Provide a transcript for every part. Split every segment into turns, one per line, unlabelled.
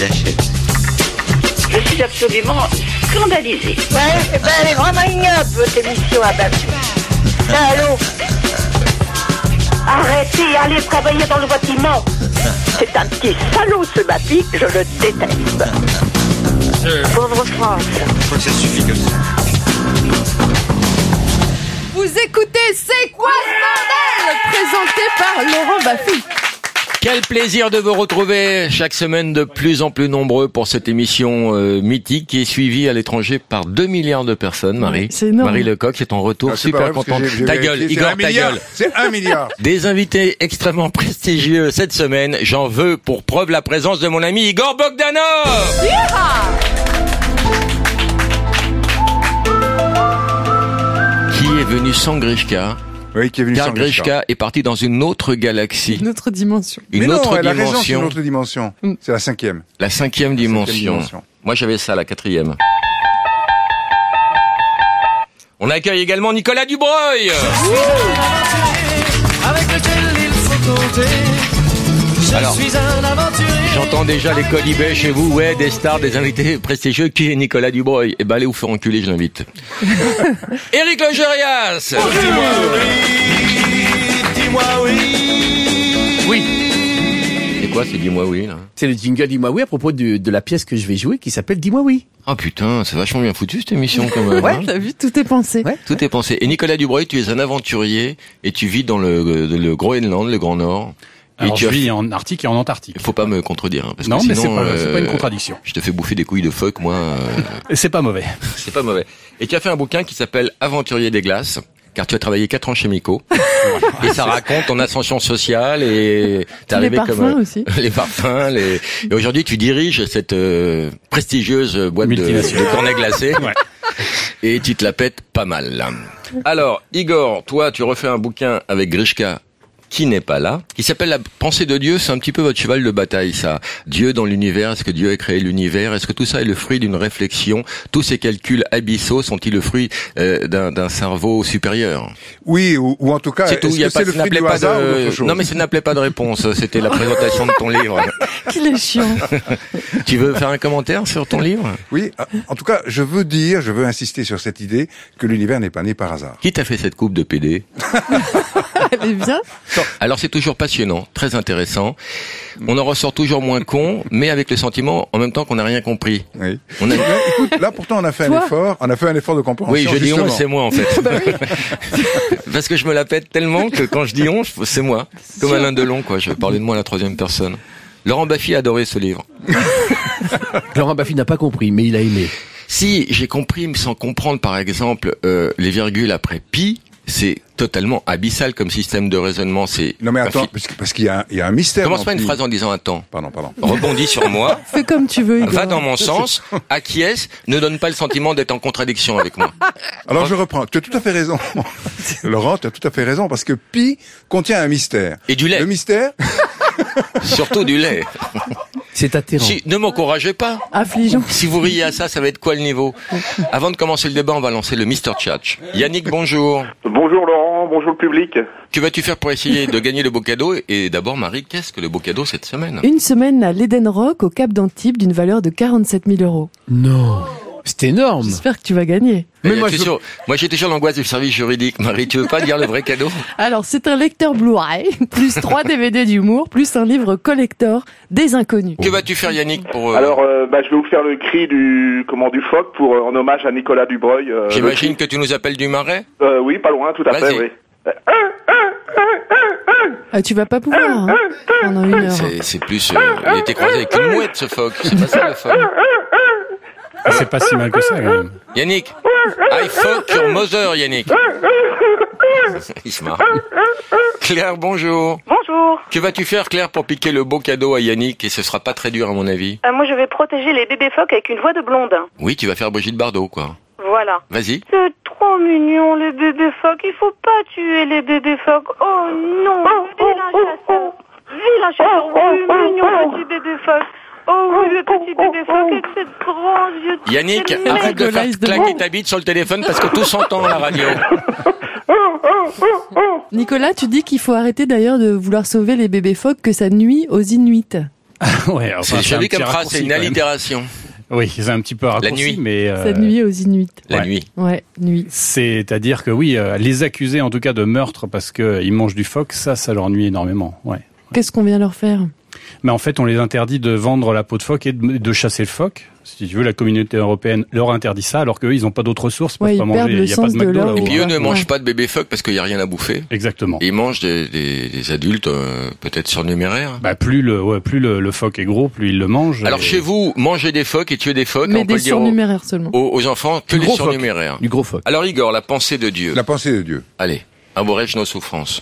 chaise. Je suis absolument scandalisée.
Ouais, elle est vraiment ignoble, votre émission, madame. Allô. Arrêtez, allez travailler dans le bâtiment. C'est un petit salaud, ce Bapi, je le déteste. Pauvre France.
Je crois que ça suffit comme ça.
Vous écoutez C'est quoi ce bordel, présenté par Laurent Baffy.
Quel plaisir de vous retrouver chaque semaine de plus en plus nombreux pour cette émission mythique qui est suivie à l'étranger par 2 milliards de personnes, Marie.
C'est énorme.
Marie Lecoq, c'est ton retour,
Ah, c'est
super
pas vrai,
contente.
parce que j'ai
Ta gueule,
vérifié,
Igor,
c'est
ta
1 milliard.
gueule.
C'est 1 milliard.
Des invités extrêmement prestigieux cette semaine. J'en veux pour preuve la présence de mon ami Igor Bogdanov. Qui est venu sans Grishka.
Oui, qui est venu
Car
sans Grishka.
Grishka est parti dans une autre galaxie.
Une autre dimension.
Mais
Une
non,
autre
elle a raison, c'est
dimension.
une autre dimension. C'est la 5e.
La 5e dimension. Moi, j'avais ça, la 4e. On accueille également Nicolas Dubreuil.
Avec lequel il faut compter. Je
Alors,
suis un aventurier.
J'entends déjà les colibets chez vous, ouais, des stars, des invités prestigieux. Qui est Nicolas Dubreuil? Eh ben, allez vous faire enculer, je l'invite. Éric Logérias.
Dis-moi oui.
Oui. C'est quoi, c'est dis-moi oui, là?
C'est le jingle Dis-moi oui à propos de la pièce que je vais jouer qui s'appelle Dis-moi oui.
Oh putain, c'est vachement bien foutu cette émission quand même.
Ouais,
hein.
t'as vu, tout est pensé.
Ouais.
Tout est pensé. Et Nicolas Dubreuil, tu es un aventurier et tu vis dans le Groenland, le Grand Nord.
Alors,
et
je vis en Arctique et en Antarctique.
Faut pas me contredire, hein, parce
Non,
que
mais
sinon,
c'est pas une contradiction.
Je te fais bouffer des couilles de phoque, moi.
C'est pas mauvais.
C'est pas mauvais. Et tu as fait un bouquin qui s'appelle Aventurier des glaces, car tu as travaillé 4 ans chez Miko. Et ça raconte ton ascension sociale et t'es
Les
arrivé
parfums
comme
aussi.
les parfums. Et aujourd'hui, tu diriges cette prestigieuse boîte de
Multinationale.
cornets glacés.
Ouais.
Et tu te la pètes pas mal. Là. Alors, Igor, toi, tu refais un bouquin avec Grishka qui n'est pas là, qui s'appelle La pensée de Dieu. C'est un petit peu votre cheval de bataille, ça. Dieu dans l'univers, est-ce que Dieu a créé l'univers? Est-ce que tout ça est le fruit d'une réflexion? Tous ces calculs abyssaux sont-ils le fruit d'un cerveau supérieur?
Oui, ou en tout cas,
C'est tout,
est-ce
il y a
que
pas,
c'est le
ça
fruit
n'appelait
du
pas
hasard ou
de...
d'autre chose?
Non, mais ça n'appelait pas de réponse. C'était la présentation de ton livre.
Qu'il est chiant.
Tu veux faire un commentaire sur ton livre?
Oui, en tout cas, je veux insister sur cette idée que l'univers n'est pas né par hasard.
Qui t'a fait cette coupe de PD?
Elle est bien.
Alors c'est toujours passionnant, très intéressant. On en ressort toujours moins con, mais avec le sentiment en même temps qu'on n'a rien compris.
Oui.
On a...
Mais, écoute, là pourtant on a fait un effort de compréhension.
Oui, je dis
justement.
on, c'est moi en fait. Parce que je me la pète tellement que quand je dis on, c'est moi. Comme Alain Delon, quoi. Je parlais de moi à la 3e personne. Laurent Baffy a adoré ce livre.
Laurent Baffy n'a pas compris, mais il a aimé.
Si j'ai compris, mais sans comprendre, par exemple, les virgules après pi, c'est totalement abyssal comme système de raisonnement. C'est
Non mais attends, parce qu'il y a un mystère.
Commence
dans
pas une
pi.
phrase en disant attends.
Pardon.
Rebondis sur moi.
Fais comme tu veux, Igor.
Va dans mon sens, acquiesce, ne donne pas le sentiment d'être en contradiction avec moi.
Alors je reprends. Tu as tout à fait raison, Laurent. Tu as tout à fait raison parce que pi contient un mystère.
Et du lait.
Le mystère.
Surtout du lait.
C'est atterrant.
Si, ne m'encouragez pas.
Affligeant.
Si vous riez à ça, ça va être quoi le niveau? Avant de commencer le débat, on va lancer le Mr. Tchatch. Yannick, bonjour.
Bonjour Laurent, bonjour le public.
Que vas-tu faire pour essayer de gagner le beau cadeau? Et d'abord, Marie, qu'est-ce que le beau cadeau cette semaine?
Une semaine à l'Eden Rock au Cap d'Antibes d'une valeur de 47 000 €.
Non. C'est énorme.
J'espère que tu vas gagner.
Mais moi, j'ai toujours l'angoisse du service juridique. Marie, tu veux pas dire le vrai cadeau?
Alors, c'est un lecteur Blu-ray, plus 3 DVD d'humour, plus un livre collector des inconnus.
Que vas-tu faire, Yannick, pour...
Alors, je vais vous faire le cri du phoque pour en hommage à Nicolas Dubreuil.
J'imagine que tu nous appelles du Marais?
Oui, pas loin, tout à fait,
Vas-y.
oui.
Ah, tu vas pas pouvoir, hein, pendant 1 heure.
C'est plus... il était croisé avec une mouette, ce phoque. C'est pas ça, le phoque.
C'est pas si mal que ça, quand même.
Yannick, I fuck your mother, Yannick. Il se marre. Claire, bonjour.
Bonjour.
Que vas-tu faire, Claire, pour piquer le beau cadeau à Yannick? Et ce sera pas très dur, à mon avis.
Moi, je vais protéger les bébés phoques avec une voix de blonde.
Oui, tu vas faire Brigitte Bardot, quoi.
Voilà.
Vas-y.
C'est trop mignon, les bébés phoques. Il faut pas tuer les bébés phoques. Oh non, vilain chasseur. Vilain chasseur. Oui, mignon petit bébé phoque. Oh oui, le petit bébé phoque avec ses grands yeux.
Yannick,
C'est
arrête de faire
Nicolas,
claquer ta bite sur le téléphone parce que tout s'entend à la radio.
Nicolas, tu dis qu'il faut arrêter d'ailleurs de vouloir sauver les bébés phoques, que ça nuit aux Inuits.
Ouais, enfin,
C'est joli
un petit
comme phrase,
raccourci,
c'est une
quand même.
allitération.
Oui, c'est un petit peu raccourci,
nuit.
mais
Cette nuit aux Inuits.
La
Ouais.
nuit.
Ouais, nuit.
c'est-à-dire que oui, les accuser en tout cas de meurtre parce que ils mangent du phoque, ça leur nuit énormément. Ouais.
Qu'est-ce qu'on vient leur faire?
Mais en fait, on les interdit de vendre la peau de phoque et de chasser le phoque. Si tu veux, la communauté européenne leur interdit ça, alors qu'eux, ils n'ont pas d'autres ressources, ils peuvent
Ouais,
pas
ils
manger.
perdent
Il
le
n'y a pas de
sens de
McDo
leur
là-haut.
Et puis eux
Ouais.
ne mangent pas de bébé phoque parce qu'il n'y a rien à bouffer.
Exactement.
Ils mangent des adultes peut-être surnuméraires.
Bah, plus le phoque est gros, plus ils le mangent.
Alors
et-
chez vous, manger des phoques et tuer des phoques,
Mais
on peut
des
le dire
surnuméraires seulement.
aux enfants, que
Du
les
gros phoque.
surnuméraires.
Du gros phoque.
Alors Igor, la pensée de Dieu.
La pensée de Dieu.
Allez, abrège nos souffrances.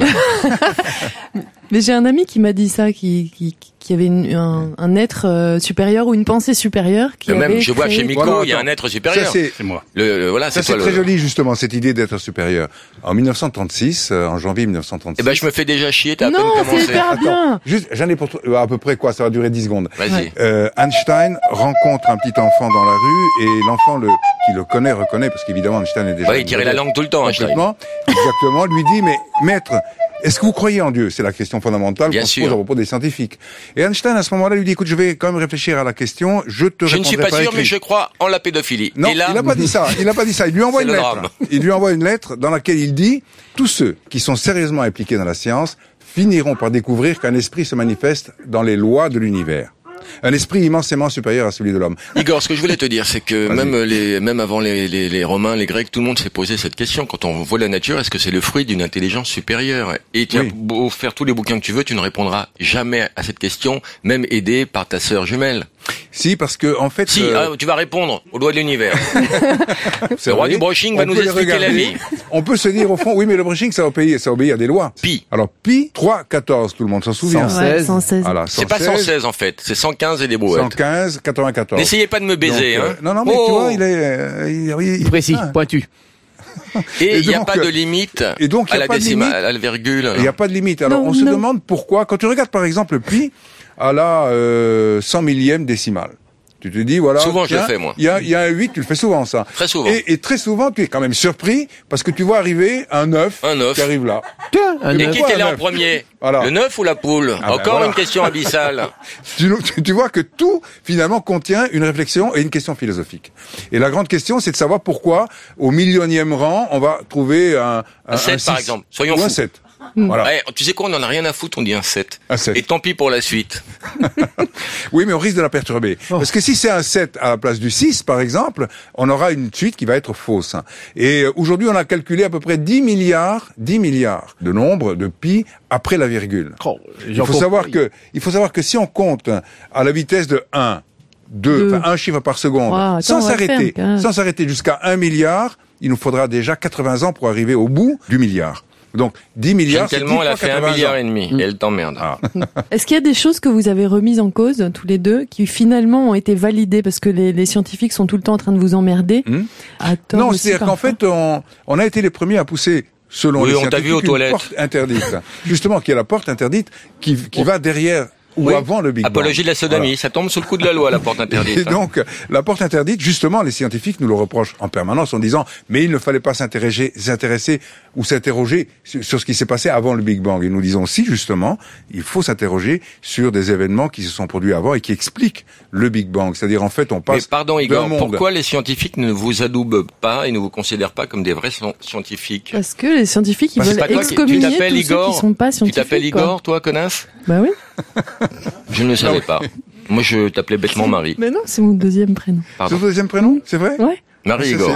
Mais j'ai un ami qui m'a dit ça, qui avait un être supérieur ou une pensée supérieure qui
Même,
avait
je vois
créé-
chez Miko,
Voilà,
il y a un
attends.
être supérieur.
Ça, c'est
C'est moi.
Voilà,
Ça,
c'est
c'est
toi
très
le...
joli, justement, cette idée d'être supérieur. En 1936, en janvier 1936.
Eh ben, je me fais déjà chier, t'as à peine
Non, c'est
commencé.
hyper bien.
Juste, j'en ai pour à peu près quoi, ça va durer 10 secondes.
Vas-y.
Einstein rencontre un petit enfant dans la rue et l'enfant qui le reconnaît, parce qu'évidemment Einstein est déjà...
Ouais, il tirait la langue tout le temps, Einstein.
Complètement, exactement, lui dit, mais maître, est-ce que vous croyez en Dieu? C'est la question fondamentale
Bien
qu'on se
sûr.
pose à propos des scientifiques. Et Einstein, à ce moment-là, lui dit, écoute, je vais quand même réfléchir à la question, je te
Je ne
répondrai
suis pas
par
sûr,
écrit.
mais je crois en la pédophilie.
Non,
Et là,
il n'a pas dit ça. Il n'a pas dit ça. Il lui envoie
C'est
une
le
lettre.
drame.
Il lui envoie une lettre dans laquelle il dit tous ceux qui sont sérieusement impliqués dans la science finiront par découvrir qu'un esprit se manifeste dans les lois de l'univers. Un esprit immensément supérieur à celui de l'homme.
Igor, ce que je voulais te dire, c'est que
Vas-y.
même avant les Romains, les Grecs, tout le monde s'est posé cette question. Quand on voit la nature, est-ce que c'est le fruit d'une intelligence supérieure? Et tu as
Oui.
beau faire tous les bouquins que tu veux, tu ne répondras jamais à cette question, même aidé par ta sœur jumelle.
Si, parce que en fait,
Si, tu vas répondre au doigt de l'univers.
c'est
Le roi
vrai,
du brushing
on
va nous
peut les
expliquer la
regarder.
vie.
On peut se dire au fond, oui, mais le brushing, ça obéit à des lois.
Pi.
Alors pi 3,14, tout le monde s'en souvient.
116.
Ouais, 116.
Voilà,
C'est pas 116 en fait, c'est 115 et des brouettes.
115, 94.
N'essayez pas de me baiser,
Donc,
hein.
non, non, mais
Oh.
tu vois, il est
Précis,
ah.
pointu.
Et il n'y a
donc,
pas de limite
et donc, il y
à
a
la
pas de
décimale,
limite.
à la virgule.
Il n'y a pas de limite. Alors,
Non,
on se
non.
demande pourquoi. Quand tu regardes, par exemple, pi à la 100 millième décimale. Tu te dis, voilà.
Souvent, je
tiens,
le fais, moi.
Il y a un 8, tu le fais souvent, ça.
Très souvent.
Et très souvent, tu es quand même surpris parce que tu vois arriver un 9
Un 9.
qui arrive là.
Un
Et
œuf.
qui
Pourquoi
était là
un
en
œuf
premier?
Voilà.
Le 9 ou la poule?
Ah ben
Encore
voilà.
une question abyssale.
Tu vois que tout, finalement, contient une réflexion et une question philosophique. Et la grande question, c'est de savoir pourquoi, au millionième rang, on va trouver un
7, par
6,
exemple. Soyons
ou un
fous.
7. Voilà.
Ouais, tu sais quoi, on en a rien à foutre, on dit un 7.
Un 7.
Et tant pis pour la suite.
Oui, mais on risque de la perturber. Parce que si c'est un 7 à la place du 6, par exemple, on aura une suite qui va être fausse. Et aujourd'hui, on a calculé à peu près 10 milliards de nombres de pi après la virgule.
Oh,
Il faut savoir que si on compte à la vitesse de 1, 2, enfin un chiffre par seconde,
Wow, attends,
sans
on va
s'arrêter,
faire, quand même.
sans s'arrêter jusqu'à 1 milliard, il nous faudra déjà 80 ans pour arriver au bout du milliard. Donc 10 milliards, c'est 10
Tellement elle a
fois
fait 1
80
milliard
ans.
et demi. Et elle t'emmerde.
Ah.
Est-ce qu'il y a des choses que vous avez remises en cause, tous les deux, qui finalement ont été validées parce que les scientifiques sont tout le temps en train de vous emmerder? À tort
Non,
aussi,
c'est-à-dire qu'en
parfois.
fait, on a été les premiers à pousser, selon
Oui,
les
on t'a
scientifiques,
vu aux
une
toilettes.
porte interdite. Justement, qui est la porte interdite qui va derrière ou
Oui.
avant le Big Bang.
Apologie de la sodomie. Ça tombe sous le coup de la loi, la porte interdite.
Et donc, la porte interdite, justement, les scientifiques nous le reprochent en permanence en disant, mais il ne fallait pas s'intéresser ou s'interroger sur ce qui s'est passé avant le Big Bang. Et nous disons si, justement, il faut s'interroger sur des événements qui se sont produits avant et qui expliquent le Big Bang. C'est-à-dire, en fait, on
Mais
passe
pardon, Igor,
d'un monde.
pourquoi les scientifiques ne vous adoubent pas et ne vous considèrent pas comme des vrais scientifiques?
Parce que les scientifiques, ils
Bah, c'est
veulent
pas toi qui-
excommunier
tu t'appelles
tous ceux
Igor,
qui sont pas
Tu
scientifiques.
t'appelles
quoi.
Igor, toi, connasse?
Bah oui.
Je ne le savais pas. Moi, je t'appelais bêtement Marie.
Mais non, c'est mon deuxième prénom.
C'est
Pardon.
ton deuxième prénom, c'est vrai?
Ouais.
Marie Igor.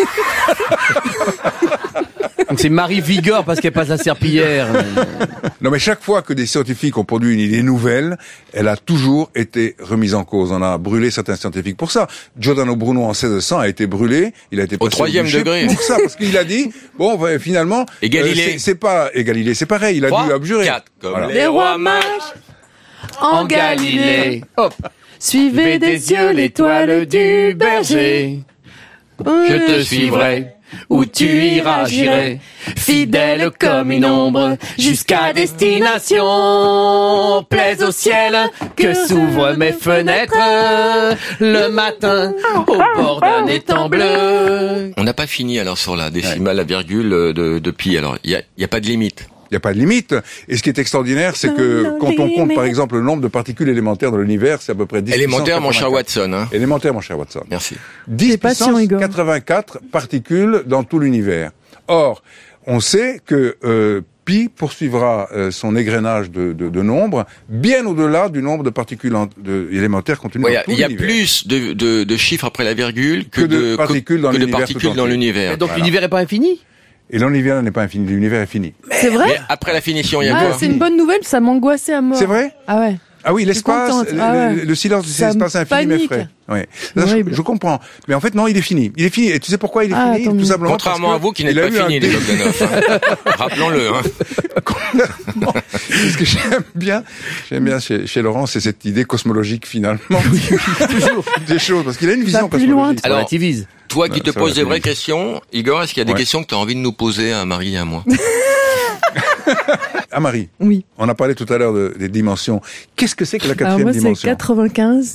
Donc c'est Marie Vigor parce qu'elle passe la serpillière.
Non, mais chaque fois que des scientifiques ont produit une idée nouvelle, elle a toujours été remise en cause. On a brûlé certains scientifiques pour ça. Giordano Bruno en 1600 a été brûlé. Il a été passé
troisième
bûcher
degré.
pour ça, parce qu'il a dit, bon, bah, finalement,
Et Galilée.
c'est pas, et Galilée, c'est pareil. Il a dû
3,
abjurer.
4, comme
Voilà.
les rois mages.
En Galilée,
Hop.
suivez des yeux l'étoile du berger.
Je te suivrai. Où tu iras, j'irai, fidèle comme une ombre, jusqu'à destination. Plaise au ciel que s'ouvrent mes fenêtres le matin au bord d'un étang bleu.
On n'a pas fini alors sur la décimale, la virgule de pi. Alors, il y a pas de limite.
Il n'y a pas de limite. Et ce qui est extraordinaire, c'est que quand on compte, par exemple, le nombre de particules élémentaires dans l'univers, c'est à peu près 10
Élémentaire, mon cher Watson. Hein.
Élémentaire, mon cher Watson.
Merci.
10 puissance 84 particules dans tout l'univers. Or, on sait que pi poursuivra son égrenage de nombres bien au-delà du nombre de particules élémentaires contenues dans tout l'univers.
Il y a plus de chiffres après la virgule que de
particules dans
l'univers.
Et donc l'univers n'est pas infini ?
Et l'univers n'est pas infini, l'univers est fini.
C'est vrai?
Mais après la finition, il y a quoi?
C'est une bonne nouvelle, ça m'angoissait à mort.
C'est vrai?
Ah ouais.
Ah oui, l'espace, le silence de cet espace infini m'effraie. Oui. Je comprends. Mais en fait, non, il est fini. Il est fini. Et tu sais pourquoi il est fini? Tout simplement.
Contrairement à vous qui n'êtes pas fini, les Bogdanov. Rappelons-le, hein.
Ce que j'aime bien chez Laurent, c'est cette idée cosmologique, finalement.
Toujours.
Des choses. Parce qu'il a une vision cosmologique.
Alors, toi qui te poses des vraies questions, Igor, est-ce qu'il y a des questions que tu as envie de nous poser à Marie et à moi?
Ah Marie,
oui.
On a parlé tout à l'heure des dimensions. Qu'est-ce que c'est que la quatrième dimension?
C'est 95.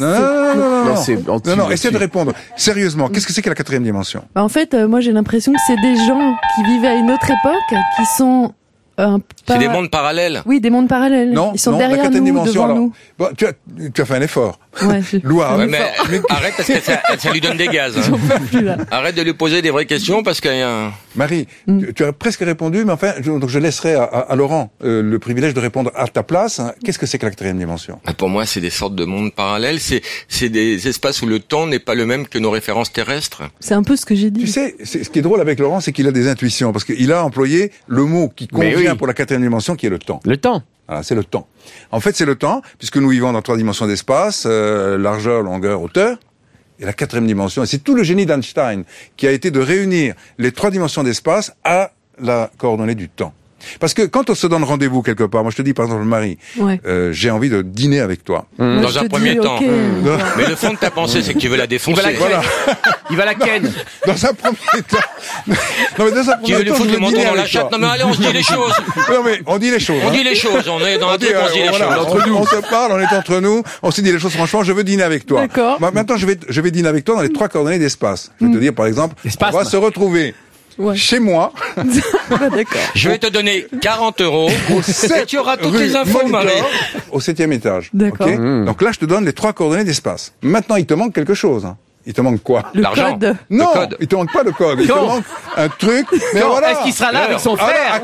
Non, essaie de répondre. Sérieusement, qu'est-ce que c'est que la quatrième dimension?
En fait, moi j'ai l'impression que c'est des gens qui vivaient à une autre époque, qui sont...
C'est des mondes parallèles.
Oui, des mondes parallèles. Ils sont derrière nous, devant nous.
Bon, tu as fait un effort.
Ouais,
mais arrête parce que ça lui donne des gaz. Hein. Arrête de lui poser des vraies questions parce qu'il y a
Marie, tu as presque répondu, mais enfin, donc je laisserai à Laurent le privilège de répondre à ta place. Qu'est-ce que c'est que la quatrième dimension?
Pour moi, c'est des sortes de mondes parallèles. C'est des espaces où le temps n'est pas le même que nos références terrestres.
C'est un peu ce que j'ai dit.
Tu sais, ce qui est drôle avec Laurent, c'est qu'il a des intuitions, parce qu'il a employé le mot qui convient pour la quatrième dimension, qui est le temps.
Le temps.
Voilà, c'est le temps. En fait, c'est le temps, puisque nous vivons dans 3 dimensions d'espace, largeur, longueur, hauteur. Et la quatrième dimension, et c'est tout le génie d'Einstein, qui a été de réunir les 3 dimensions d'espace à la coordonnée du temps. Parce que quand on se donne rendez-vous quelque part, moi je te dis par exemple Marie, j'ai envie de dîner avec toi.
Dans un premier temps. Mais le fond de ta pensée, c'est que tu veux la défoncer.
Il va la ken.
Dans un premier temps. Non mais dans un premier temps.
Tu veux lui foutre le menton dans la chatte? Non mais allez, on se dit les choses.
Non mais on dit les choses.
On dit les choses. On est dans un truc, on se dit les choses.
Entre nous, on se parle, on est entre nous, on se dit les choses. Franchement, je veux dîner avec toi.
D'accord.
Maintenant, je vais dîner avec toi dans les 3 coordonnées d'espace. Je vais te dire par exemple, on va se retrouver. Chez moi.
D'accord.
Je vais te donner 40 € et tu auras toutes les infos, Marie.
Au 7e étage.
D'accord.
Okay donc là, je te donne les 3 coordonnées d'espace. Maintenant, il te manque quelque chose. Il te manque quoi?
L'argent.
Non, il te manque pas le code. Il te manque un truc. Mais voilà.
Est-ce qu'il sera là avec son frère?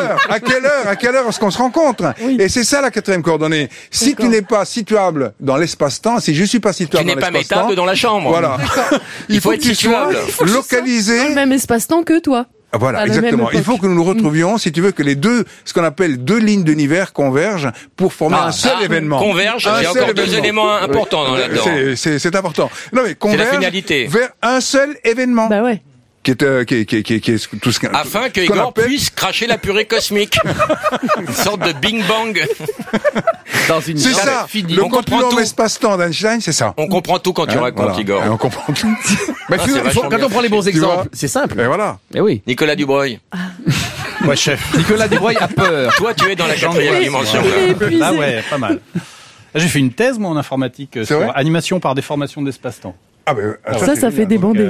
À quelle heure est-ce qu'on se rencontre? Et c'est ça la 4e coordonnée. Si tu n'es pas situable dans l'espace-temps, si je suis pas situable dans l'espace-temps.
Tu n'es pas mettable dans la chambre.
Voilà.
Il faut être situable.
Localisé.
Dans le même espace-temps que toi.
Voilà, exactement. Il faut que nous nous retrouvions, si tu veux, que les deux, ce qu'on appelle 2 lignes d'univers convergent pour former un seul événement.
Convergent, il y a encore 2 éléments importants là-dedans.
C'est important. Non mais convergent
la finalité.
vers un seul événement.
Bah ouais.
Qui est tout ce qu'on
afin que Igor puisse cracher la purée cosmique. Une sorte de Bing Bang.
C'est ça. Le continuum espace-temps d'Einstein, c'est ça.
On comprend tout quand tu racontes, Igor.
On comprend tout.
Quand on prend les bons exemples, c'est simple.
Et voilà.
Mais oui.
Nicolas Dubreuil.
Ouais, chef.
Nicolas Dubreuil a peur.
Toi, tu es dans la 4e dimension.
Ah ouais, pas mal. J'ai fait une thèse, moi, en informatique, sur animation par déformation d'espace-temps.
Ah ben,
ça fait débander.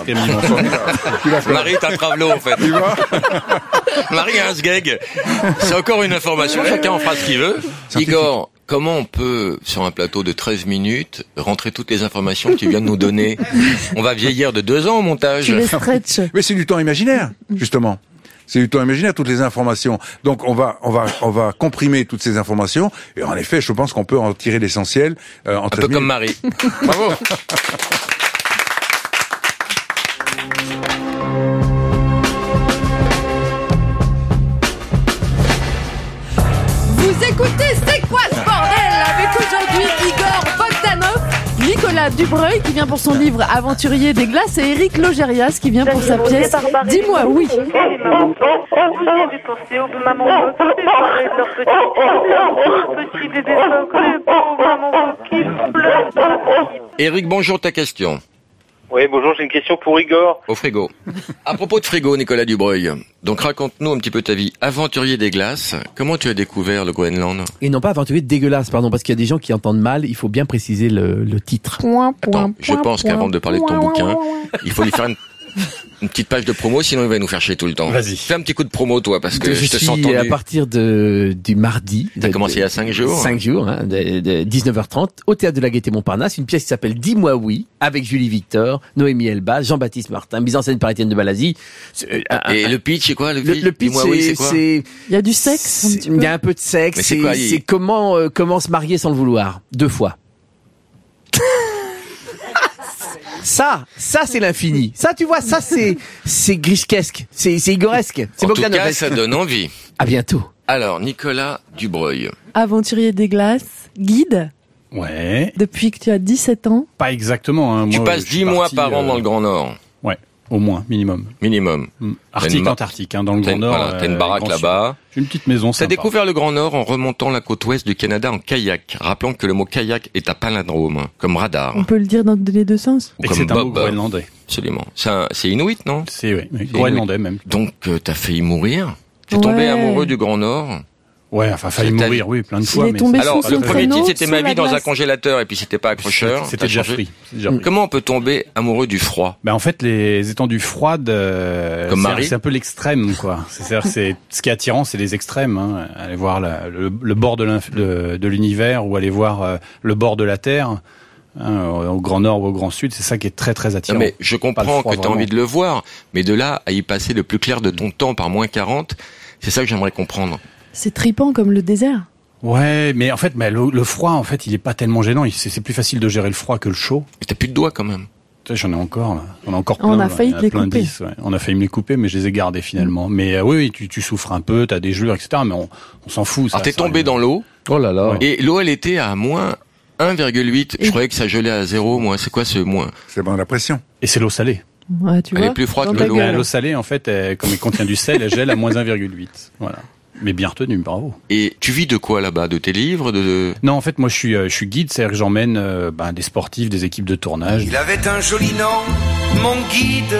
Marie est un travelot, en fait. Marie a un sgeg. C'est encore une information, chacun en fera ce qu'il veut. Igor, comment on peut, sur un plateau de 13 minutes, rentrer toutes les informations que tu viens de nous donner? On va vieillir de 2 ans au montage.
Tu les stretches.
Mais c'est du temps imaginaire, justement. C'est du temps imaginaire, toutes les informations. Donc on va comprimer toutes ces informations, et en effet, je pense qu'on peut en tirer l'essentiel en 13 minutes.
Un peu comme Marie. Bravo.
Vous écoutez C'est quoi ce bordel? Avec aujourd'hui Igor Bogdanov, Nicolas Dubreuil qui vient pour son livre Aventurier des glaces et Eric Logérias qui vient pour sa pièce Dis-moi oui.
Eric, bonjour, ta question.
Oui, bonjour, j'ai une question pour Igor.
Au frigo. À propos de frigo, Nicolas Dubreuil, donc raconte-nous un petit peu ta vie. Aventurier des glaces, comment tu as découvert le Groenland?
Et non pas aventurier dégueulasse, pardon, parce qu'il y a des gens qui entendent mal, il faut bien préciser le titre.
Attends, je pense qu'avant de parler de ton bouquin, il faut lui faire une petite page de promo, sinon il va nous faire chier tout le temps.
Vas-y.
Fais un petit coup de promo, toi, parce que je te sens
suis
tendu.
à partir du mardi.
T'as commencé il y a 5 jours.
5 jours, hein, de 19h30, au Théâtre de la Gaîté Montparnasse, une pièce qui s'appelle Dis-moi oui, avec Julie Victor, Noémie Elbaz, Jean-Baptiste Martin, mise en scène par Étienne de Balazy.
Et le pitch, c'est quoi, le pitch?
Le pitch,
Dis-moi oui, c'est quoi?
Il y a du sexe, un petit peu.
Il y a un peu de sexe.
Mais c'est quoi,
c'est comment se marier sans le vouloir. 2 fois. Ça c'est l'infini. Ça, tu vois, ça c'est grishkesque, c'est igoresque, c'est
En tout cas,
Bogdanovesque.
ça donne envie.
À bientôt.
Alors, Nicolas Dubreuil.
Aventurier des glaces, guide,
Ouais.
depuis que tu as 17 ans.
Pas exactement. Hein.
Tu
Moi,
passes
je suis
10 mois
parti,
par an dans le Grand Nord.
Ouais, au moins, minimum.
Minimum.
Arctique, Antarctique, hein, dans le Grand Nord.
Voilà, t'as une baraque
Grand
là-bas.
Sud. J'ai une petite maison
T'as
sympa.
découvert le Grand Nord en remontant la côte ouest du Canada en kayak. Rappelons que le mot kayak est un palindrome, comme radar.
On peut le dire dans les deux sens.
Ou
Et que
comme
c'est un mot
Bob.
groenlandais.
Absolument. C'est inuit, non?
C'est, oui, groenlandais même.
Donc, t'as failli mourir? T'es
Ouais.
tombé amoureux du Grand Nord?
Ouais, enfin, failli
C'est ta
mourir, oui, plein de fois.
est
mais
tombé
ça-
Alors,
sous
le
son
premier
traîneau,
titre, c'était
sous
Ma
la
vie dans un
glace.
congélateur, et puis c'était pas accrocheur.
C'était
T'as
déjà
changé.
pris. C'est déjà pris.
Comment on peut tomber amoureux du froid?
Ben en fait, les étendues froides,
Comme Marie.
c'est un peu l'extrême, quoi. C'est-à-dire, c'est ce qui est attirant, c'est les extrêmes. Hein. Aller voir le bord de l'univers ou aller voir le bord de la Terre, hein, au Grand Nord ou au Grand Sud, c'est ça qui est très très
Non,
attirant.
mais je
Pas le
comprends
froid,
que tu as
vraiment.
envie de le voir, mais de là à y passer le plus clair de ton temps par moins 40, c'est ça que j'aimerais comprendre.
C'est tripant comme le désert.
Ouais, mais en fait, le froid, en fait, il est pas tellement gênant. C'est plus facile de gérer le froid que le chaud.
Mais t'as plus de doigts quand même.
Tu sais, j'en ai encore, là. On a encore
On
plein.
a failli
là. Il y en
te les
plein
couper.
10, ouais. On a failli me les couper, mais je les ai gardés finalement. Mais oui, tu souffres un peu, t'as des gelures, etc. Mais on s'en fout. Ça,
Alors t'es
ça
tombé
arrive.
dans l'eau,
Oh là là.
et l'eau elle était à moins 1,8. Je croyais que ça gelait à 0, moi. C'est quoi ce moins?
C'est bon, la pression.
Et c'est l'eau salée.
Ouais, tu
Elle
vois.
est plus froide
dans
que
ta
l'eau.
gueule.
L'eau salée, en fait, comme elle contient du sel, elle gèle à moins 1,8. Voilà. Mais bien retenu, bravo.
Et tu vis de quoi là-bas? De tes livres, de...
Non, en fait, moi, je suis guide, c'est-à-dire que j'emmène des sportifs, des équipes de tournage.
Il avait un joli nom, mon guide,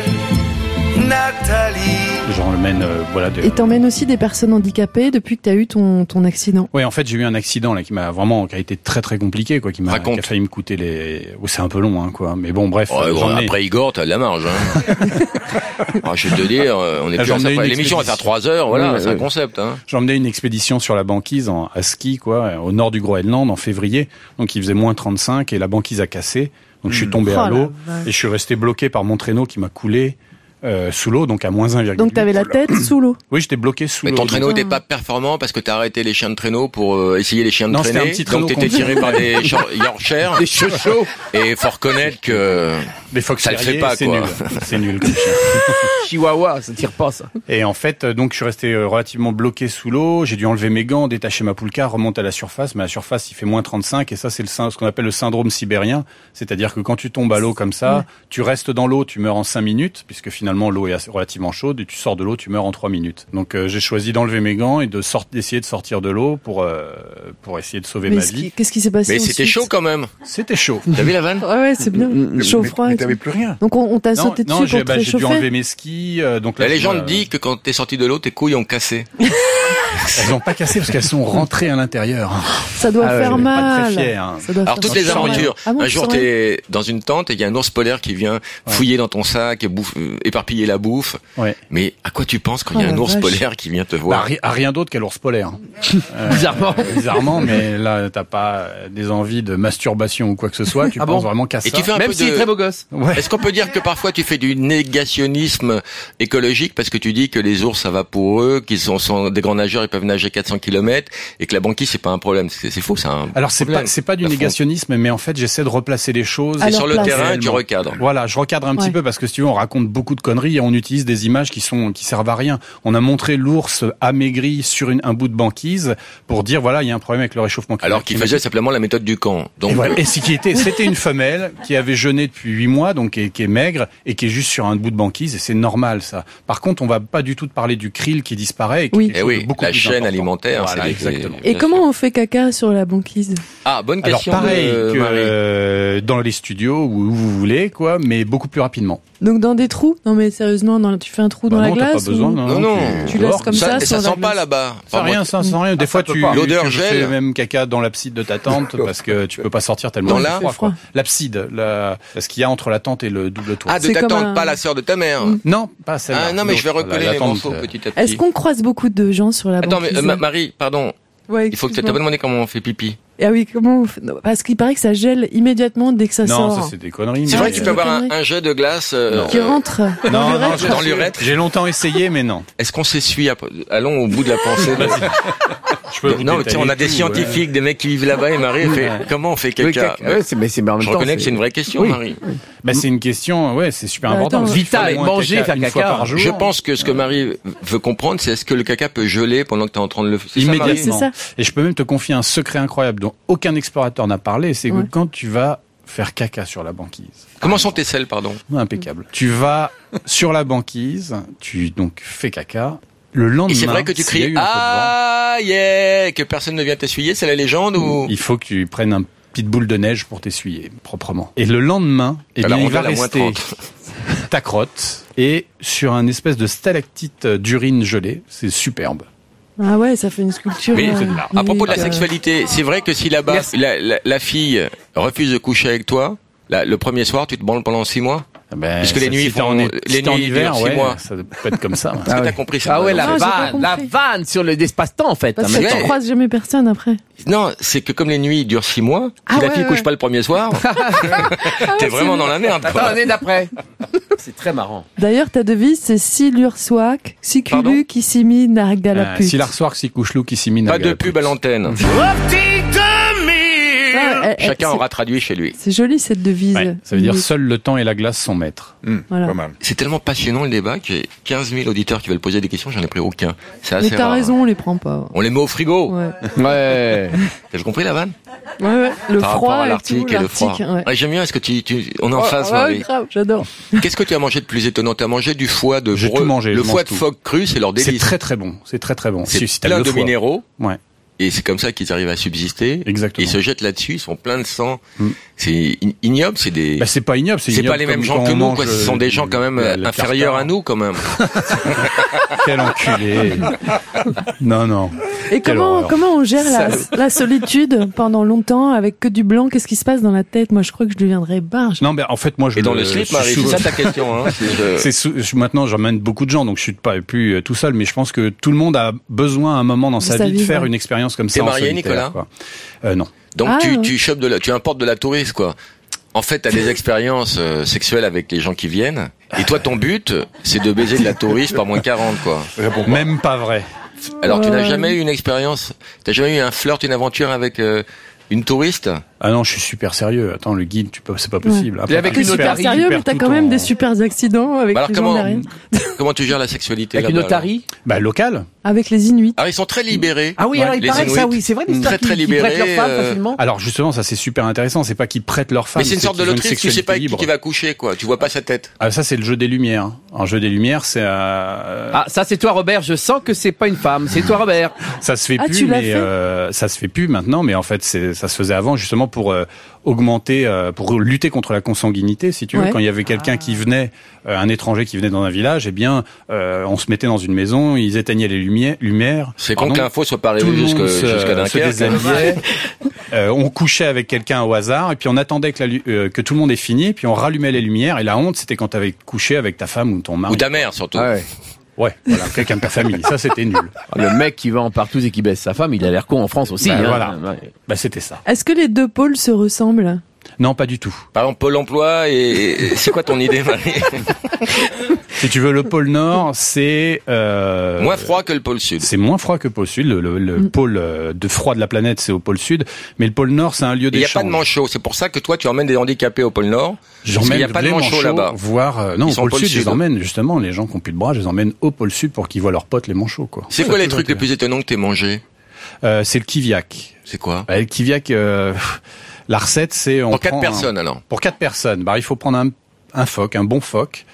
Nathalie.
J'emmène,
Et t'emmènes aussi des personnes handicapées depuis que t'as eu ton accident.
Ouais, en fait, j'ai eu un accident là qui a été très très compliqué, quoi, qui a failli me coûter c'est un peu long, hein, quoi. Mais bon, bref.
Ouais, bon, après Igor, t'as de la marge, hein. Alors, je vais te dire, on est plus à ça. L'émission va faire 3 heures, voilà, c'est un concept, hein.
J'ai emmené une expédition sur la banquise à ski, quoi, au nord du Groenland en février. Donc il faisait moins 35 et la banquise a cassé. Donc je suis tombé à l'eau et je suis resté bloqué par mon traîneau qui m'a coulé sous l'eau, donc à moins 1,8.
Donc t'avais la tête sous l'eau.
Oui, j'étais bloqué sous l'eau.
Mais ton traîneau n'était pas performant parce que t'as arrêté les chiens de traîneau pour essayer les chiens de
Non, c'était
traîner.
un petit traîneau
Donc t'étais
qu'on-
tiré par des Yorkshire.
Des chochos.
Et faut reconnaître que
Les fox
ça le fait
terriers,
pas,
c'est
quoi.
nul. C'est nul comme chien.
Chihuahua, ça tire pas ça.
Et en fait, donc je suis resté relativement bloqué sous l'eau. J'ai dû enlever mes gants, détacher ma poulka, remonter à la surface. Mais à la surface, il fait moins 35 et ça, c'est ce qu'on appelle le syndrome sibérien. C'est-à-dire que quand tu tombes à l'eau comme ça, tu restes dans l'eau, tu meurs en 5 minutes, puisque finalement l'eau est relativement chaude et tu sors de l'eau, tu meurs en 3 minutes. Donc j'ai choisi d'enlever mes gants et d'essayer de sortir de l'eau pour essayer de sauver
Mais
ma vie.
qu'est-ce qui s'est passé
Mais c'était
ensuite
chaud quand même.
C'était chaud.
T'as vu la vanne?
Ouais, c'est bien. Chaud, froid.
Mais
et tout.
t'avais plus rien.
Donc on t'a sauté dessus pour te
j'ai dû
réchauffer.
enlever mes skis. Donc là,
La légende dit que quand t'es sorti de l'eau, tes couilles ont cassé.
elles ont pas cassé parce qu'elles sont rentrées à l'intérieur.
Ça doit faire
Pas
mal.
très fier. Hein.
Ça doit
Alors
faire
toutes les
mal.
aventures.
Ah bon,
Un
tu
jour
saurais
t'es dans une tente et il y a un ours polaire qui vient fouiller dans ton sac et éparpiller la bouffe.
Ouais.
Mais à quoi tu penses quand il y a
Oh
un
la
ours
vache.
polaire qui vient te
Bah,
voir?
à rien d'autre qu'à l'ours polaire. Bizarrement, mais là, t'as pas des envies de masturbation ou quoi que ce soit. Tu
Ah
penses
bon
vraiment qu'à ça.
Et tu fais un
Même
peu
s'il est
de...
très beau gosse.
Ouais.
Est-ce qu'on peut dire que parfois tu fais du négationnisme écologique parce que tu dis que les ours ça va pour eux, qu'ils sont des grands nageurs, ils peuvent nager 400 km et que la banquise c'est pas un problème. C'est faux, c'est un
Alors c'est
problème.
pas du
La
négationnisme, mais en fait j'essaie de replacer les choses.
À
Et
leur
sur le
place.
terrain, tu recadres.
Voilà, je recadre un petit peu parce que si tu veux, on raconte beaucoup de conneries et on utilise des images qui servent à rien. On a montré l'ours amaigri sur un bout de banquise pour dire voilà, il y a un problème avec le réchauffement climatique.
Alors qu'il faisait simplement la méthode du camp. Donc
Et voilà. Et c'était une femelle qui avait jeûné depuis 8 mois, donc qui est maigre et qui est juste sur un bout de banquise et c'est normal ça. Par contre, on va pas du tout te parler du krill qui disparaît. Et qui est quelque
Eh
chose de
oui,
beaucoup
la
plus
chaîne
important.
alimentaire.
Voilà,
c'est
exactement.
Et comment on fait caca sur la banquise?
Ah, bonne
Alors
question.
pareil
de
que
Marie.
dans les studios où vous voulez, quoi, mais beaucoup plus rapidement.
Donc dans des trous, dans Non mais sérieusement, tu fais un trou dans la
non,
glace
t'as pas besoin,
non.
Tu laisses comme ça
et ça
sur la
sent pas
glace.
là-bas.
Ça rien, ça sent rien. Des fois,
l'odeur
tu
gèle.
fais même caca dans l'abside de ta tente parce que tu peux pas sortir tellement
Dans
il
la-
fait froid, quoi. L'abside, ce qu'il y a entre la tente et le double toit.
Ah, de
C'est
ta
comme
tante,
un-
pas la sœur de ta mère.
Non, pas celle-là.
Ah non, mais je vais
L'autre,
recoller
la
les
tente,
morceaux petit à petit.
Est-ce qu'on croise beaucoup de gens sur la
Attends,
banquise?
mais Marie, pardon.
Ouais,
Il faut que tu t'as
excuse-moi.
pas demandé comment on fait pipi.
Ah oui, comment on fait... non, parce qu'il paraît que ça gèle immédiatement dès que ça
Non,
sort.
ça c'est des conneries.
C'est
mais-
vrai que tu peux avoir
conneries.
un jet de glace.
Qui rentre
Non, non,
l'urètre.
dans l'urètre.
J'ai longtemps essayé, mais non.
Est-ce qu'on s'essuie après Allons au bout de la pensée.
Je peux vous
Non, mais tu sais, on a
détailler
des
tout,
scientifiques, des mecs qui vivent là-bas, et Marie fait comment on fait caca.
Ouais, mais c'est en même
Je
temps,
reconnais que c'est une vraie question,
Oui.
Marie.
Bah, c'est une question, ouais, c'est super
Bah,
important.
attends,
parce qu'il faut
vital,
au moins
manger,
caca
faire
une fois
caca.
par jour.
Je pense que ce que Marie veut comprendre, c'est est-ce que le caca peut geler pendant que tu es en train de le faire. C'est ça, Marie
Immédiatement.
C'est ça.
Et je peux même te confier un secret incroyable dont aucun explorateur n'a parlé, c'est
Ouais.
que quand tu vas faire caca sur la banquise.
Comment sont tes selles, pardon
Impeccable. Tu vas sur la banquise, tu donc fais caca. Le lendemain,
Et c'est vrai que tu
s'il y a
cries
eu un peu de vent,
ah yeah, que personne ne vient t'essuyer, c'est la légende ou
il faut que tu prennes un petite boule de neige pour t'essuyer proprement. Et le lendemain,
T'as la
il va
rondelle à moins
rester
30.
ta crotte et sur un espèce de stalactite d'urine gelée. C'est superbe.
Ah ouais, ça fait une sculpture.
Mais
c'est de l'art.
à propos de la
unique,
sexualité, c'est vrai que si là-bas la fille refuse de coucher avec toi, le premier soir, tu te branles pendant 6 mois.
Ben,
Puisque les nuits
si t'es
font- les
si t'es en
nuits
hiver,
durent 6
ouais,
mois.
ça peut être comme ça.
Est-ce que t'as compris ça
Ah ouais, la
Non, j'ai pas
vanne,
compris.
sur le espace-temps en fait.
Parce
Ah,
que
mais
tu
attends.
croises jamais personne après.
Non, c'est que comme les nuits durent 6 mois, si
Ah
la
ouais,
fille couche
ouais.
pas le premier soir, t'es vraiment dans la merde.
Attends,
quoi.
l'année d'après. C'est très marrant.
D'ailleurs, ta devise, c'est si l'ursoac, si
Pardon
culu, qui s'imine, nargalaput.
Si l'arsoir, si couche-loup, qui s'imine.
Pas de pub à l'antenne. Chacun aura traduit chez lui.
C'est joli cette devise.
Ouais, ça veut dire seul le temps et la glace sont maîtres.
Voilà.
Pas mal.
C'est tellement passionnant le débat que j'ai 15 000 auditeurs qui veulent poser des questions, j'en ai pris aucun. C'est assez
Mais t'as
rare.
raison, on les prend pas.
On les met au frigo.
Ouais.
Ouais.
T'as compris la vanne
Ouais. Le
Par rapport
froid
à
et
l'Arctique
tout,
et le froid.
l'Arctique, ouais.
Ouais, j'aime bien, est-ce que on est en
Oh,
phase,
ouais,
Marie
grave, j'adore.
Qu'est-ce que tu as mangé de plus étonnant? Tu as mangé du foie de
J'ai
breu.
tout mangé,
Le
je
foie
mange
de
tout.
phoque cru, c'est leur
C'est
délice.
très très bon. C'est très très bon.
C'est
Si t'aimes
plein
le
de
foie.
minéraux.
Ouais.
Et c'est comme ça qu'ils arrivent à subsister.
Exactement.
Ils se jettent là-dessus, ils sont pleins de sang. C'est ignoble, c'est des...
Bah, c'est pas ignoble,
c'est
ignoble
pas les mêmes
comme
gens
quand
que
on
nous,
mange,
quoi. Ce sont des gens quand même
la
inférieurs
tartare.
à nous, quand même.
Quel enculé. Non, non.
Et
Quelle
comment,
horreur.
comment on gère la solitude pendant longtemps avec que du blanc? Qu'est-ce qui se passe dans la tête? Moi, je crois que je deviendrais barge.
Non, mais en fait, moi, je
Et dans le slip, Marie, c'est ça ta question, hein.
Maintenant, j'emmène beaucoup de gens, donc je suis pas plus tout seul, mais je pense que tout le monde a besoin à un moment dans sa vie de faire
ouais.
une expérience comme
T'es
ça. en
marié,
solitaire,
Nicolas
quoi. Non.
Donc
Ah, ouais.
tu chopes tu importes de la touriste, quoi. En fait, t'as des expériences sexuelles avec les gens qui viennent. Et toi, ton but, c'est de baiser de la touriste par moins 40, quoi.
Même pas vrai.
Alors, tu n'as jamais eu une expérience, t'as jamais eu un flirt, une aventure avec une touriste?
Ah non, je suis super sérieux. Attends, le guide, c'est pas possible.
Et avec
T'es
une
super
otarie,
sérieux, mais t'as
tout
quand même
en-
des super accidents avec
Alors
les gens derrière.
comment tu gères la sexualité
Avec une
là-bas, alors
otarie.
Bah, local.
Avec les Inuits.
Alors, ils sont très libérés.
Ah oui, alors il
Les
paraît que
Inuits.
ça, oui, c'est vrai, des
Très, très
qui prêtent
libérés,
leurs femmes facilement.
Alors justement, ça c'est super intéressant. C'est pas qu'ils prêtent leur femme.
Mais c'est une sorte de
qu'ils ont
loterie, tu sais
sexualité
pas
libre.
qui va coucher, quoi. Tu vois pas sa tête.
Ah, ça c'est le jeu des lumières. Un jeu des lumières, c'est
Ah, ça c'est toi, Robert. Je sens que c'est pas une femme. C'est toi, Robert.
ça se fait
Ah,
plus,
tu l'as
mais
fait
ça se fait plus maintenant. Mais en fait, ça se faisait avant justement pour augmenter, pour lutter contre la consanguinité, si tu veux.
Ouais.
Quand il y avait quelqu'un qui venait, un étranger qui venait dans un village, eh bien, on se mettait dans une maison, ils éteignaient les lumières.
C'est con
Pardon.
que l'info soit pas
Tout
arrivée
le monde
jusqu'à
se
Dunkerque.
déshabillait. On couchait avec quelqu'un au hasard et puis on attendait que tout le monde ait fini, puis on rallumait les lumières. Et la honte, c'était quand t'avais couché avec ta femme ou ton mari.
Ou ta mère, surtout.
Ah ouais.
Ouais, voilà, quelqu'un de ta famille. Ça, c'était nul.
Le mec qui va en partout et qui baisse sa femme, il a l'air con en France aussi.
Bah,
hein.
voilà.
Ouais.
Bah, c'était ça.
Est-ce que les deux pôles se ressemblent?
Non, pas du tout.
Par exemple, Pôle emploi et c'est quoi ton idée, Marie?
Si tu veux, le pôle Nord, c'est
Moins froid que le pôle Sud.
c'est moins froid que le pôle Sud. Le pôle de froid de la planète, c'est au pôle Sud. Mais le pôle Nord, c'est un lieu
Il n'y a
d'échange.
pas de manchot. C'est pour ça que toi, tu emmènes des handicapés au pôle Nord. Parce qu'il
J'emmène
n'y a pas de
les
manchot
manchots,
là-bas.
voire non,
Ils
au
sont
pôle
au pôle
Sud, je
Sud.
les emmène justement. Les gens qui ont plus de bras, je les emmène au pôle Sud pour qu'ils voient leurs potes les manchots, quoi.
C'est quoi les trucs les plus étonnants que t'aies mangé?
C'est le kiviak.
C'est quoi?
Le kiviak, la recette, c'est on
Pour 4
prend
personnes, alors.
Pour 4 personnes, bah il faut prendre un phoque, un bon phoque,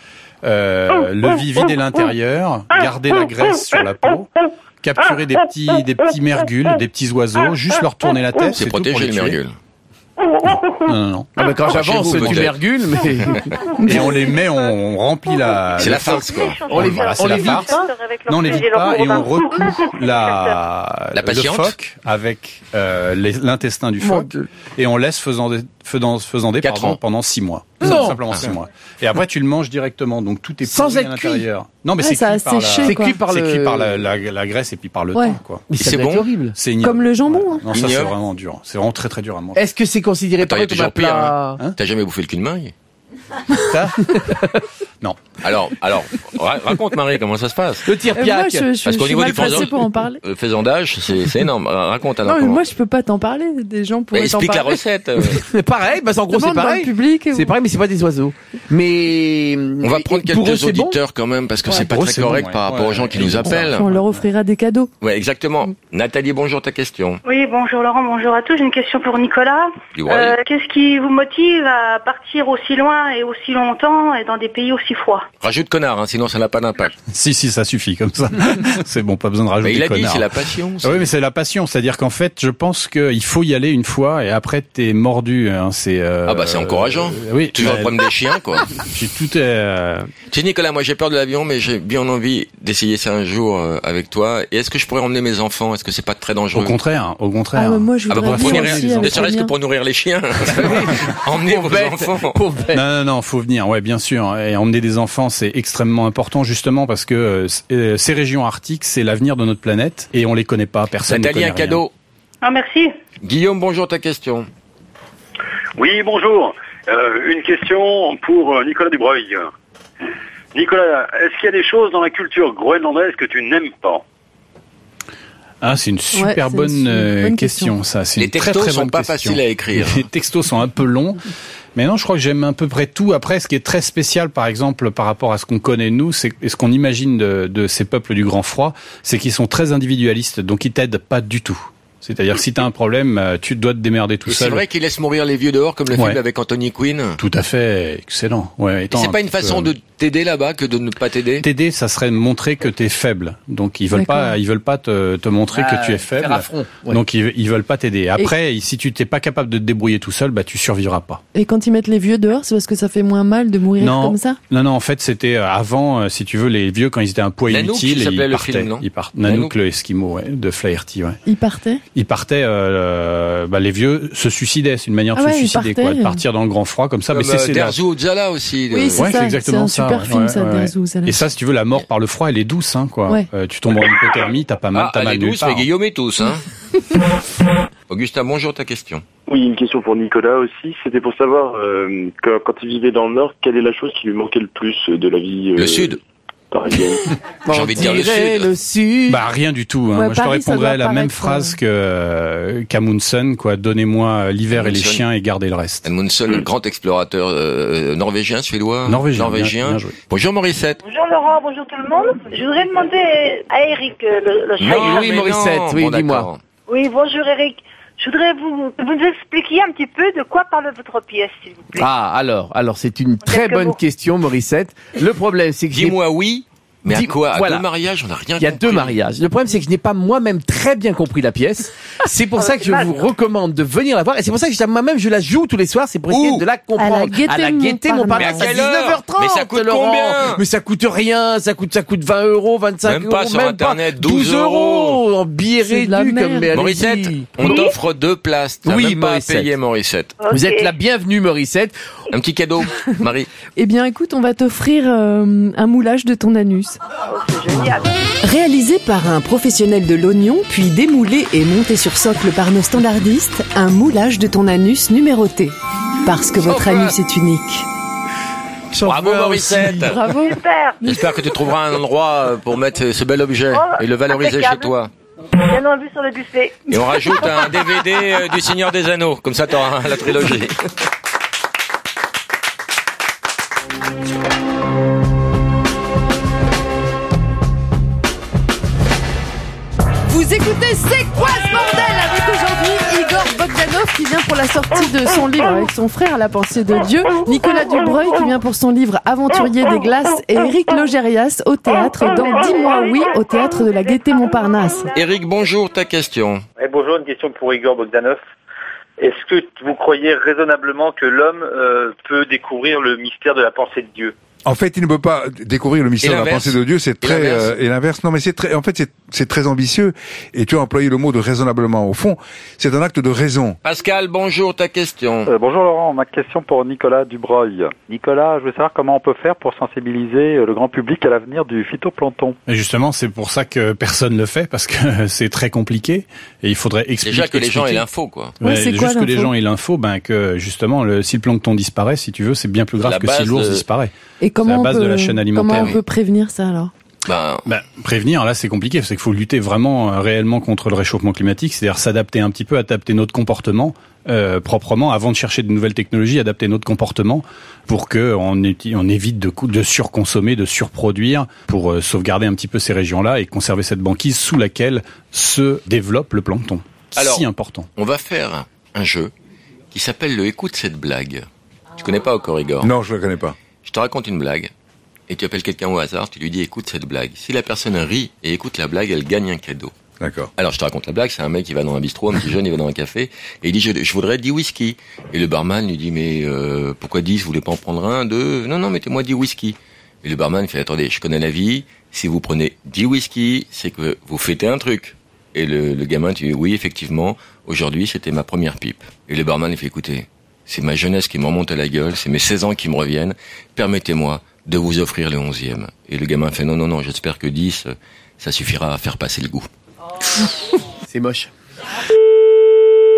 vider l'intérieur, garder la graisse sur la peau, capturer des petits mergules, des petits oiseaux, juste leur tourner la tête.
C'est
tout pour
protégé
les
le
tuer.
mergule.
Non.
Ah bah quand j'avance,
chez vous,
tu
peut-être.
virgules, mais...
Et on les met, on remplit la...
C'est la farce, quoi.
On les
Voilà,
on
c'est la
les
farce. Non, on les vide pas et on recoupe
La
le
patiente.
phoque avec l'intestin du
Mon
phoque
Dieu.
et on laisse faisander
4 ans.
pendant 6 mois.
Non.
Simplement 6 mois. Et après tu le manges directement, donc tout est
Sans
pourri à
être cuit.
l'intérieur. Non mais
Ouais,
c'est
ça a
cuit par la...
séché,
C'est
quoi.
cuit par
C'est
le...
cuit par la graisse et puis par le
Ouais.
temps, quoi.
Mais ça
C'est
doit être
bon
horrible.
C'est ignoble.
Comme le jambon. Hein.
Non, ça c'est
Ignoble.
vraiment dur. C'est vraiment très très dur à manger.
Est-ce que c'est considéré
Attends,
pareil
il y
comme
a
un
toujours pire,
plat...
Hein
T'as jamais bouffé le cul de maille?
Ça Non.
Alors, raconte Marie, comment ça se passe?
Le
Moi,
tire-piac.
je
Parce qu'au
suis
niveau
mal
du
placée
faisandage,
pour en parler.
faisandage, c'est énorme. Raconte alors.
Non, mais
comment.
moi, je peux pas t'en parler. Des gens pourraient t'en
Explique la
parler.
recette.
Mais pareil, bah en gros c'est
Demande dans
pareil.
le public.
C'est pareil, mais c'est pas des oiseaux. Mais
On va prendre
pour eux,
quelques
c'est bon.
auditeurs quand même, parce que
Ouais,
c'est pas
pour eux,
très
c'est
correct
bon,
par
ouais.
rapport aux gens qui nous appellent.
On leur offrira des cadeaux.
Ouais, exactement. Nathalie, bonjour, ta question.
Oui, bonjour Laurent, bonjour à tous. J'ai une question pour Nicolas.
Du Roy.
Qu'est-ce qui vous motive à partir aussi loin et aussi longtemps et dans des pays aussi froids?
Rajoute connard, hein, sinon ça n'a pas d'impact.
Si, ça suffit comme ça. C'est bon, pas besoin de rajouter
Mais il a dit,
connard.
c'est la passion.
Ah oui, mais c'est la passion. C'est-à-dire qu'en fait, je pense qu'il faut y aller une fois et après t'es mordu. Hein. C'est
Ah bah c'est encourageant.
Oui,
Tu vas prendre des chiens, quoi.
puis tout est.
Tu sais Nicolas, moi j'ai peur de l'avion, mais j'ai bien envie d'essayer ça un jour avec toi. Et est-ce que je pourrais emmener mes enfants? Est-ce que c'est pas très dangereux?
Au contraire.
Ah, mais moi, je
Ah bah
voudrais
pour
bien
nourrir,
aussi
ne
avec
serait-ce
les
que
miens.
pour nourrir les chiens. Emmener vos enfants.
Non, faut venir. Ouais, bien sûr. Et emmener des enfants, c'est extrêmement important, justement, parce que ces régions arctiques, c'est l'avenir de notre planète et on les connaît pas. Personne ne
Nathalie,
connaît
un cadeau.
Ah, merci.
Guillaume, bonjour, ta question.
Oui, bonjour. Une question pour Nicolas Dubreuil. Nicolas, est-ce qu'il y a des choses dans la culture groenlandaise que tu n'aimes pas?
Ah, c'est une super
c'est
bonne,
une bonne
question, ça. C'est
Les
une très
textos
très
sont
bonne
pas
question.
faciles à écrire.
Les textos sont un peu longs. Mais non, je crois que j'aime à peu près tout. Après, ce qui est très spécial, par exemple, par rapport à ce qu'on connaît nous, c'est et ce qu'on imagine de ces peuples du grand froid, c'est qu'ils sont très individualistes, donc ils t'aident pas du tout. C'est-à-dire que si t'as un problème, tu dois te démerder tout
Et
seul.
c'est vrai qu'il laisse mourir les vieux dehors, comme le
Ouais.
film avec Anthony Quinn.
Tout à fait, excellent. Ouais,
Et
étant
c'est pas
un
une
petit peu,
façon de t'aider là-bas que de ne pas t'aider?
t'aider, ça serait de montrer que t'es faible. Donc ils veulent
D'accord.
pas te montrer que tu es faible.
Faire affront. Ouais.
Donc ils veulent pas t'aider. Après, si tu t'es pas capable de te débrouiller tout seul, bah tu survivras pas.
Et quand ils mettent les vieux dehors, c'est parce que ça fait moins mal de mourir comme ça?
Non, en fait, c'était avant, si tu veux, les vieux, quand ils étaient un poids
Nanook,
inutile,
il s'appelait
ils
le
partaient.
film, non?
Nanook, le Esquimau, ouais, de Flaherty, ouais.
Ils partaient?
Ils partaient, les vieux se suicidaient, c'est une manière de
Ah
se
ouais, ils
suicider,
partaient.
quoi, de partir dans le grand froid comme ça.
Comme
Mais c'est la-
Derzu Odzala aussi.
Oui, c'est
Ouais,
ça.
c'est exactement
c'est un
ça.
super film, ça, Derzu Odzala.
Et ça, si tu veux, la mort par le froid, elle est douce, hein, quoi.
Ouais.
Tu tombes en hypothermie, t'as pas mal,
Ah,
t'as
elle
mal
est
nulle
douce,
part.
mais Guillaume est tous, hein. Augustin, bonjour, ta question.
Oui, une question pour Nicolas aussi. C'était pour savoir, quand il vivait dans le Nord, quelle est la chose qui lui manquait le plus de la vie
Le Sud.
parisienne?
J'ai envie de dire le
dirait
Sud.
le Sud.
Bah rien du tout. Hein.
Ouais,
Moi, je te
Paris, ça
répondrais
doit
la même
paraître,
phrase que qu'Amundsen, quoi. Donnez-moi l'hiver et les
Amundsen.
chiens et gardez le reste.
Amundsen, grand explorateur norvégien, suédois.
Norvégien. Bien joué.
Bonjour Morissette.
Bonjour Laurent, bonjour tout le monde. Je voudrais demander à Eric, le chien.
oui, Morissette, oui,
bon,
dis-moi.
d'accord.
Oui, bonjour Eric. Je voudrais vous expliquer un petit peu de quoi parle votre pièce, s'il vous plaît.
Ah, alors c'est une très
Quelques
bonne
mots.
question, Morissette. Le problème, c'est que j'ai-
Dis-moi oui, mais à
Dis-
quoi? À
voilà.
2 mariages, on n'a rien
il y a
compris.
2 mariages. Le problème, c'est que je n'ai pas moi-même très bien compris la pièce. C'est pour ça que je vous recommande de venir la voir. Et c'est pour ça que moi-même, je la joue tous les soirs. C'est pour essayer de la comprendre.
À la Gaîté
Montparnasse.
Mais à quelle heure?
19h30.
Mais ça coûte
Laurent.
combien?
Mais ça coûte rien. Ça coûte 20 €, 25
Même pas
€,
sur Internet, 12
€ en billets
C'est de la
réduits,
merde.
comme mais
Morissette,
allez-y.
on t'offre 2 places. T'as
Oui,
même pas à
Morissette.
payer, Morissette.
Vous
Ok.
êtes la bienvenue, Morissette.
Un petit cadeau, Marie.
Eh bien, écoute, on va t'offrir un moulage de ton anus.
Oh, c'est génial.
Réalisé par un professionnel de l'oignon, puis démoulé et monté sur socle par nos standardistes, un moulage de ton anus numéroté. Parce que votre
Chauffeur.
anus est unique.
Bravo Morissette.
Bravo.
Super.
J'espère que tu trouveras un endroit pour mettre ce bel objet et le valoriser
impeccable.
chez toi.
Bien entendu sur le buffet.
Et on rajoute un DVD du Seigneur des Anneaux. Comme ça, t'auras la trilogie.
Vous écoutez C'est quoi ce bordel avec aujourd'hui Igor Bogdanov qui vient pour la sortie de son livre avec son frère La pensée de Dieu, Nicolas Dubreuil qui vient pour son livre Aventurier des glaces et Eric Logérias au théâtre dans 10 mois oui au théâtre de la Gaîté Montparnasse.
Eric, bonjour, ta question.
Bonjour, une question pour Igor Bogdanov. Est-ce que vous croyez raisonnablement que l'homme peut découvrir le mystère de la pensée de Dieu ?
En fait, il ne peut pas découvrir le mystère de la pensée de Dieu, c'est très, et l'inverse. Non, mais en fait, c'est très ambitieux. Et tu as employé le mot de raisonnablement. Au fond, c'est un acte de raison.
Pascal, bonjour, ta question.
Bonjour Laurent, ma question pour Nicolas Dubreuil. Nicolas, je voulais savoir comment on peut faire pour sensibiliser le grand public à l'avenir du phytoplancton.
Et justement, c'est pour ça que personne ne le fait, parce que c'est très compliqué. Et il faudrait expliquer.
Déjà que les gens aient l'info, quoi.
Ouais, c'est quoi, juste que les gens aient l'info, que justement, si le plancton disparaît, si tu veux, c'est bien plus grave que si l'ours disparaît.
Et comment
c'est la base de la chaîne alimentaire.
Comment on peut prévenir ça alors ?
Prévenir, là, c'est compliqué. C'est qu'il faut lutter vraiment, réellement contre le réchauffement climatique. C'est-à-dire s'adapter un petit peu, adapter notre comportement proprement, avant de chercher de nouvelles technologies, adapter notre comportement pour que on évite de surconsommer, de surproduire, pour sauvegarder un petit peu ces régions-là et conserver cette banquise sous laquelle se développe le plancton.
Alors,
si important.
On va faire un jeu qui s'appelle le écoute cette blague. Tu connais pas encore, Igor ?
Non, je la connais pas.
Je te raconte une blague, et tu appelles quelqu'un au hasard, tu lui dis écoute cette blague. Si la personne rit et écoute la blague, elle gagne un cadeau.
D'accord.
Alors je te raconte la blague, c'est un mec qui va dans un bistrot, un petit jeune, il va dans un café, et il dit je voudrais 10 whisky. Et le barman lui dit mais pourquoi 10, vous voulez pas en prendre un, 2 ? Non, mettez-moi 10 whisky. Et le barman fait attendez, je connais la vie, si vous prenez 10 whisky, c'est que vous fêtez un truc. Et le gamin dit oui effectivement, aujourd'hui c'était ma première pipe. Et le barman il fait écoutez, c'est ma jeunesse qui me remonte à la gueule, c'est mes 16 ans qui me reviennent. Permettez-moi de vous offrir le 11e. Et le gamin fait non, j'espère que 10, ça suffira à faire passer le goût.
C'est moche.
Allô ?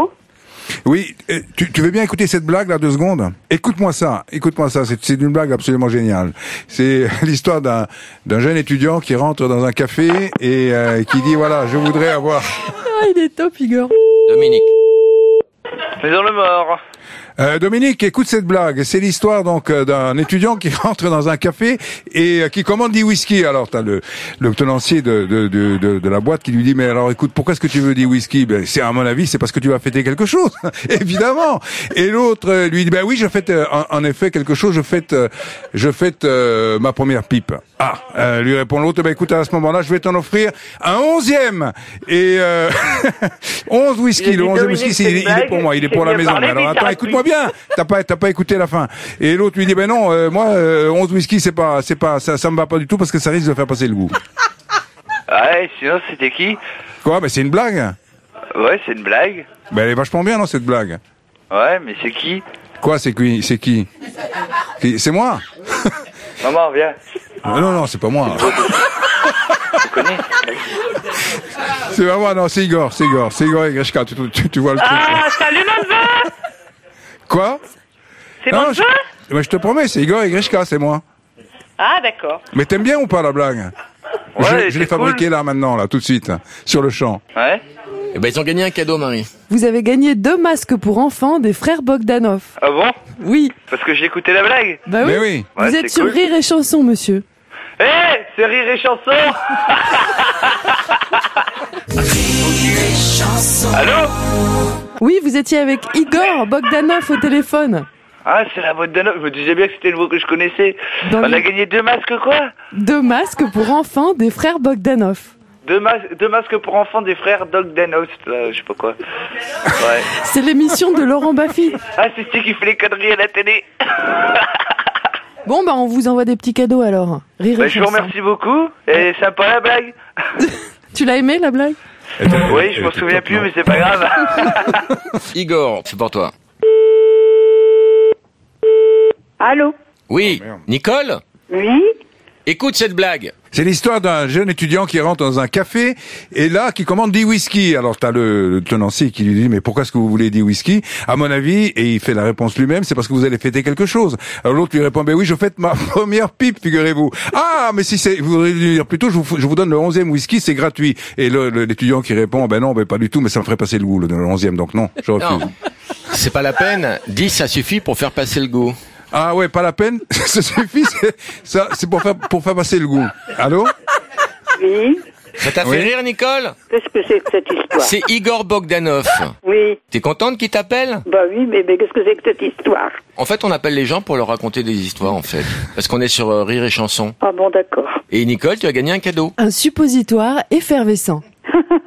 Oui, tu veux bien écouter cette blague là 2 secondes ? Écoute-moi ça, c'est une blague absolument géniale. C'est l'histoire d'un jeune étudiant qui rentre dans un café et qui dit voilà, je voudrais avoir...
Ah, il est top, Igor.
Dominique.
Mais dans le mort.
Dominique, écoute cette blague. C'est l'histoire donc d'un étudiant qui rentre dans un café et qui commande 10 whisky. Alors t'as le tenancier de la boîte qui lui dit mais alors écoute, pourquoi est-ce que tu veux 10 whisky ? Ben c'est à mon avis, c'est parce que tu vas fêter quelque chose, évidemment. Et l'autre lui dit ben oui, je fête en effet quelque chose. Je fête ma première pipe. Ah, lui répond l'autre ben écoute à ce moment-là, je vais t'en offrir un 11e et 11 whisky. Le 11e whisky, il est pour moi, il est pour la maison. Mais alors attends, écoute-moi bien, t'as pas écouté la fin. Et l'autre lui dit ben non, moi 11 whisky c'est pas ça me va pas du tout parce que ça risque de faire passer le goût.
Ouais, sinon c'était qui ?
Quoi ? Ben c'est une blague.
Ouais, c'est une blague.
Ben elle est vachement bien non cette blague.
Ouais, mais c'est qui ?
Quoi c'est qui ? C'est moi.
Maman, viens.
Non, c'est pas moi.
Tu connais ?
C'est pas moi, non, c'est Igor et Grishka, tu vois le truc.
Ah, salut mon neveu.
Quoi ?
C'est mon neveu ?
Je te promets, c'est Igor et Grishka, c'est moi.
Ah, d'accord.
Mais t'aimes bien ou pas la blague ?
Ouais,
je l'ai fabriquée là, maintenant, là, tout de suite, sur le champ.
Ouais.
Eh ben ils ont gagné un cadeau, Marie.
Vous avez gagné 2 masques pour enfants des frères Bogdanov.
Ah bon ?
Oui.
Parce que j'ai écouté la blague.
Bah oui.
Mais oui.
Vous
Ouais,
êtes sur
cool.
Rire et Chanson, monsieur.
C'est Rire et Chanson. Allô ?
Oui, vous étiez avec Igor Bogdanov au téléphone.
Ah, c'est la voix de Danov. Je me disais bien que c'était le mot que je connaissais.
Dans
On
les-
a gagné 2 masques, quoi ?
2 masques pour enfants des frères Bogdanov.
2 masques pour enfants des frères Bogdanov, je sais pas quoi. Ouais.
C'est l'émission de Laurent Baffy.
Ah, c'est celui qui fait les conneries à la télé.
Bon, bah on vous envoie des petits cadeaux alors. Rire et
Je vous
Chanson.
remercie beaucoup. Et sympa la blague.
Tu l'as aimé la blague ?
Oui, je m'en souviens plus, mais c'est pas grave.
Igor, c'est pour toi.
Allô ?
Oui, Nicole ?
Oui ?
Écoute cette blague.
C'est l'histoire d'un jeune étudiant qui rentre dans un café et là qui commande 10 whisky. Alors t'as le tenancier qui lui dit mais pourquoi est-ce que vous voulez 10 whisky ? À mon avis, et il fait la réponse lui-même, c'est parce que vous allez fêter quelque chose. Alors l'autre lui répond ben oui, je fête ma première pipe, figurez-vous. Ah mais si c'est, vous voudriez lui dire plutôt je vous donne le 11e whisky, c'est gratuit. Et l'étudiant qui répond ben non, ben pas du tout, mais ça me ferait passer le goût le 11e, donc non, je refuse.
Non, c'est pas la peine. 10, ça suffit pour faire passer le goût.
Ah ouais, pas la peine. Ça suffit, c'est pour faire passer le goût. Allô ?
Oui ?
Ça t'a fait rire, Nicole ?
Qu'est-ce que c'est que cette histoire ?
C'est Igor Bogdanov.
Oui.
T'es contente qu'il t'appelle ?
Bah oui, mais qu'est-ce que c'est que cette histoire ?
En fait, on appelle les gens pour leur raconter des histoires, en fait. Parce qu'on est sur Rire et Chanson.
Ah bon, d'accord.
Et Nicole, tu as gagné un cadeau.
Un suppositoire effervescent.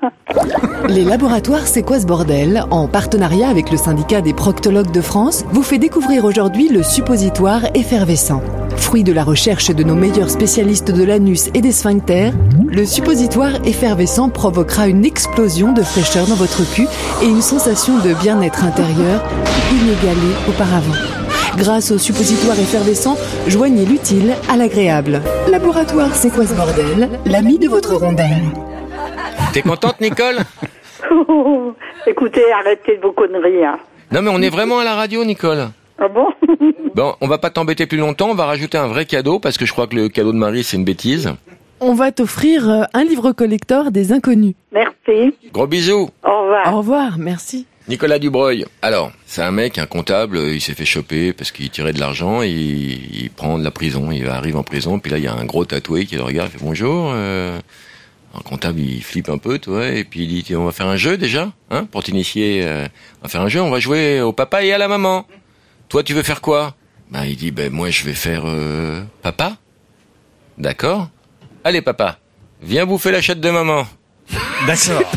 Les laboratoires C'est quoi ce bordel, en partenariat avec le syndicat des proctologues de France, vous fait découvrir aujourd'hui le suppositoire effervescent. Fruit de la recherche de nos meilleurs spécialistes de l'anus et des sphincters, le suppositoire effervescent provoquera une explosion de fraîcheur dans votre cul et une sensation de bien-être intérieur inégalée auparavant. Grâce au suppositoire effervescent, joignez l'utile à l'agréable. Laboratoire C'est quoi ce bordel, l'ami de votre rondelle.
T'es contente, Nicole?
Écoutez, arrêtez de vos conneries. Hein.
Non, mais on est vraiment à la radio, Nicole.
Ah bon?
Bon, on va pas t'embêter plus longtemps, on va rajouter un vrai cadeau, parce que je crois que le cadeau de Marie, c'est une bêtise.
On va t'offrir un livre collector des inconnus.
Merci.
Gros bisous.
Au revoir.
Au revoir, merci.
Nicolas Dubreuil. Alors, c'est un mec, un comptable, il s'est fait choper parce qu'il tirait de l'argent, il prend de la prison, il arrive en prison, puis là, il y a un gros tatoué qui le regarde, il fait bonjour. Un comptable, il flippe un peu, tu vois, et puis il dit, on va faire un jeu déjà, hein, pour t'initier. On va faire un jeu, on va jouer au papa et à la maman. Toi, tu veux faire quoi? Ben, il dit, moi, je vais faire papa. D'accord. Allez, papa, viens bouffer la chatte de maman.
D'accord.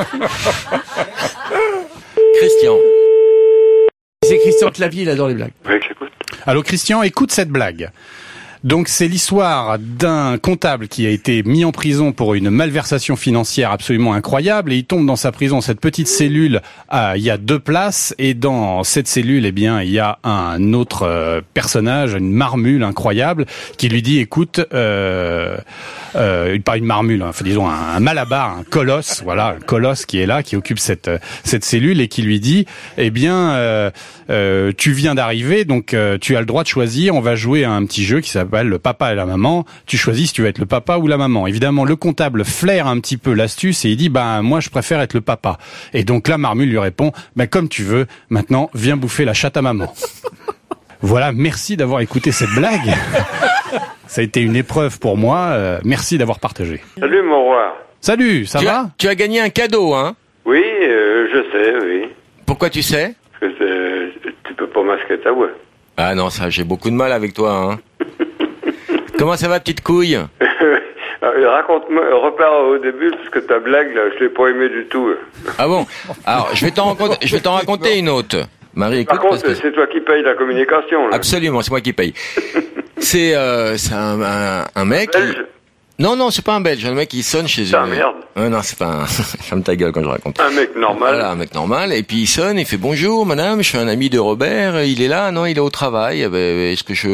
Christian.
C'est Christian Clavier, il adore les blagues.
Oui, j'écoute.
Allô Christian, écoute cette blague. Donc c'est l'histoire d'un comptable qui a été mis en prison pour une malversation financière absolument incroyable et il tombe dans sa prison, cette petite cellule, il y a 2 places et dans cette cellule, eh bien, il y a un autre personnage, une marmule incroyable qui lui dit, écoute, pas une marmule, enfin, disons un malabar, un colosse, voilà, un colosse qui est là, qui occupe cette cellule et qui lui dit, eh bien, tu viens d'arriver, donc tu as le droit de choisir, on va jouer à un petit jeu qui s'appelle le papa et la maman, tu choisis si tu veux être le papa ou la maman. Évidemment, le comptable flaire un petit peu l'astuce et il dit, moi je préfère être le papa. Et donc la marmule lui répond, comme tu veux, maintenant viens bouffer la chatte à maman. Voilà, merci d'avoir écouté cette blague. Ça a été une épreuve pour moi, merci d'avoir partagé.
Salut mon roi.
Salut, ça va?
Tu as gagné un cadeau, hein?
Oui, je sais, oui.
Pourquoi tu sais?
Parce que tu peux pas masquer ta voix.
Ah non, ça, j'ai beaucoup de mal avec toi, hein. Comment ça va, petite couille?
Raconte-moi, repars au début, parce que ta blague, là, je l'ai pas aimée du tout.
Ah bon? Alors, je vais t'en raconter une autre. Marie, écoute.
Par contre, c'est toi qui payes la communication, là.
Absolument, c'est moi qui paye. C'est un mec.
Belge?
Non, c'est pas un Belge, un mec qui sonne chez eux.
Ah, merde.
Non, c'est pas un... Ferme ta gueule quand je raconte.
Un mec normal.
Voilà, un mec normal. Et puis il sonne, il fait bonjour madame, je suis un ami de Robert, il est là, non, il est au travail. Est-ce que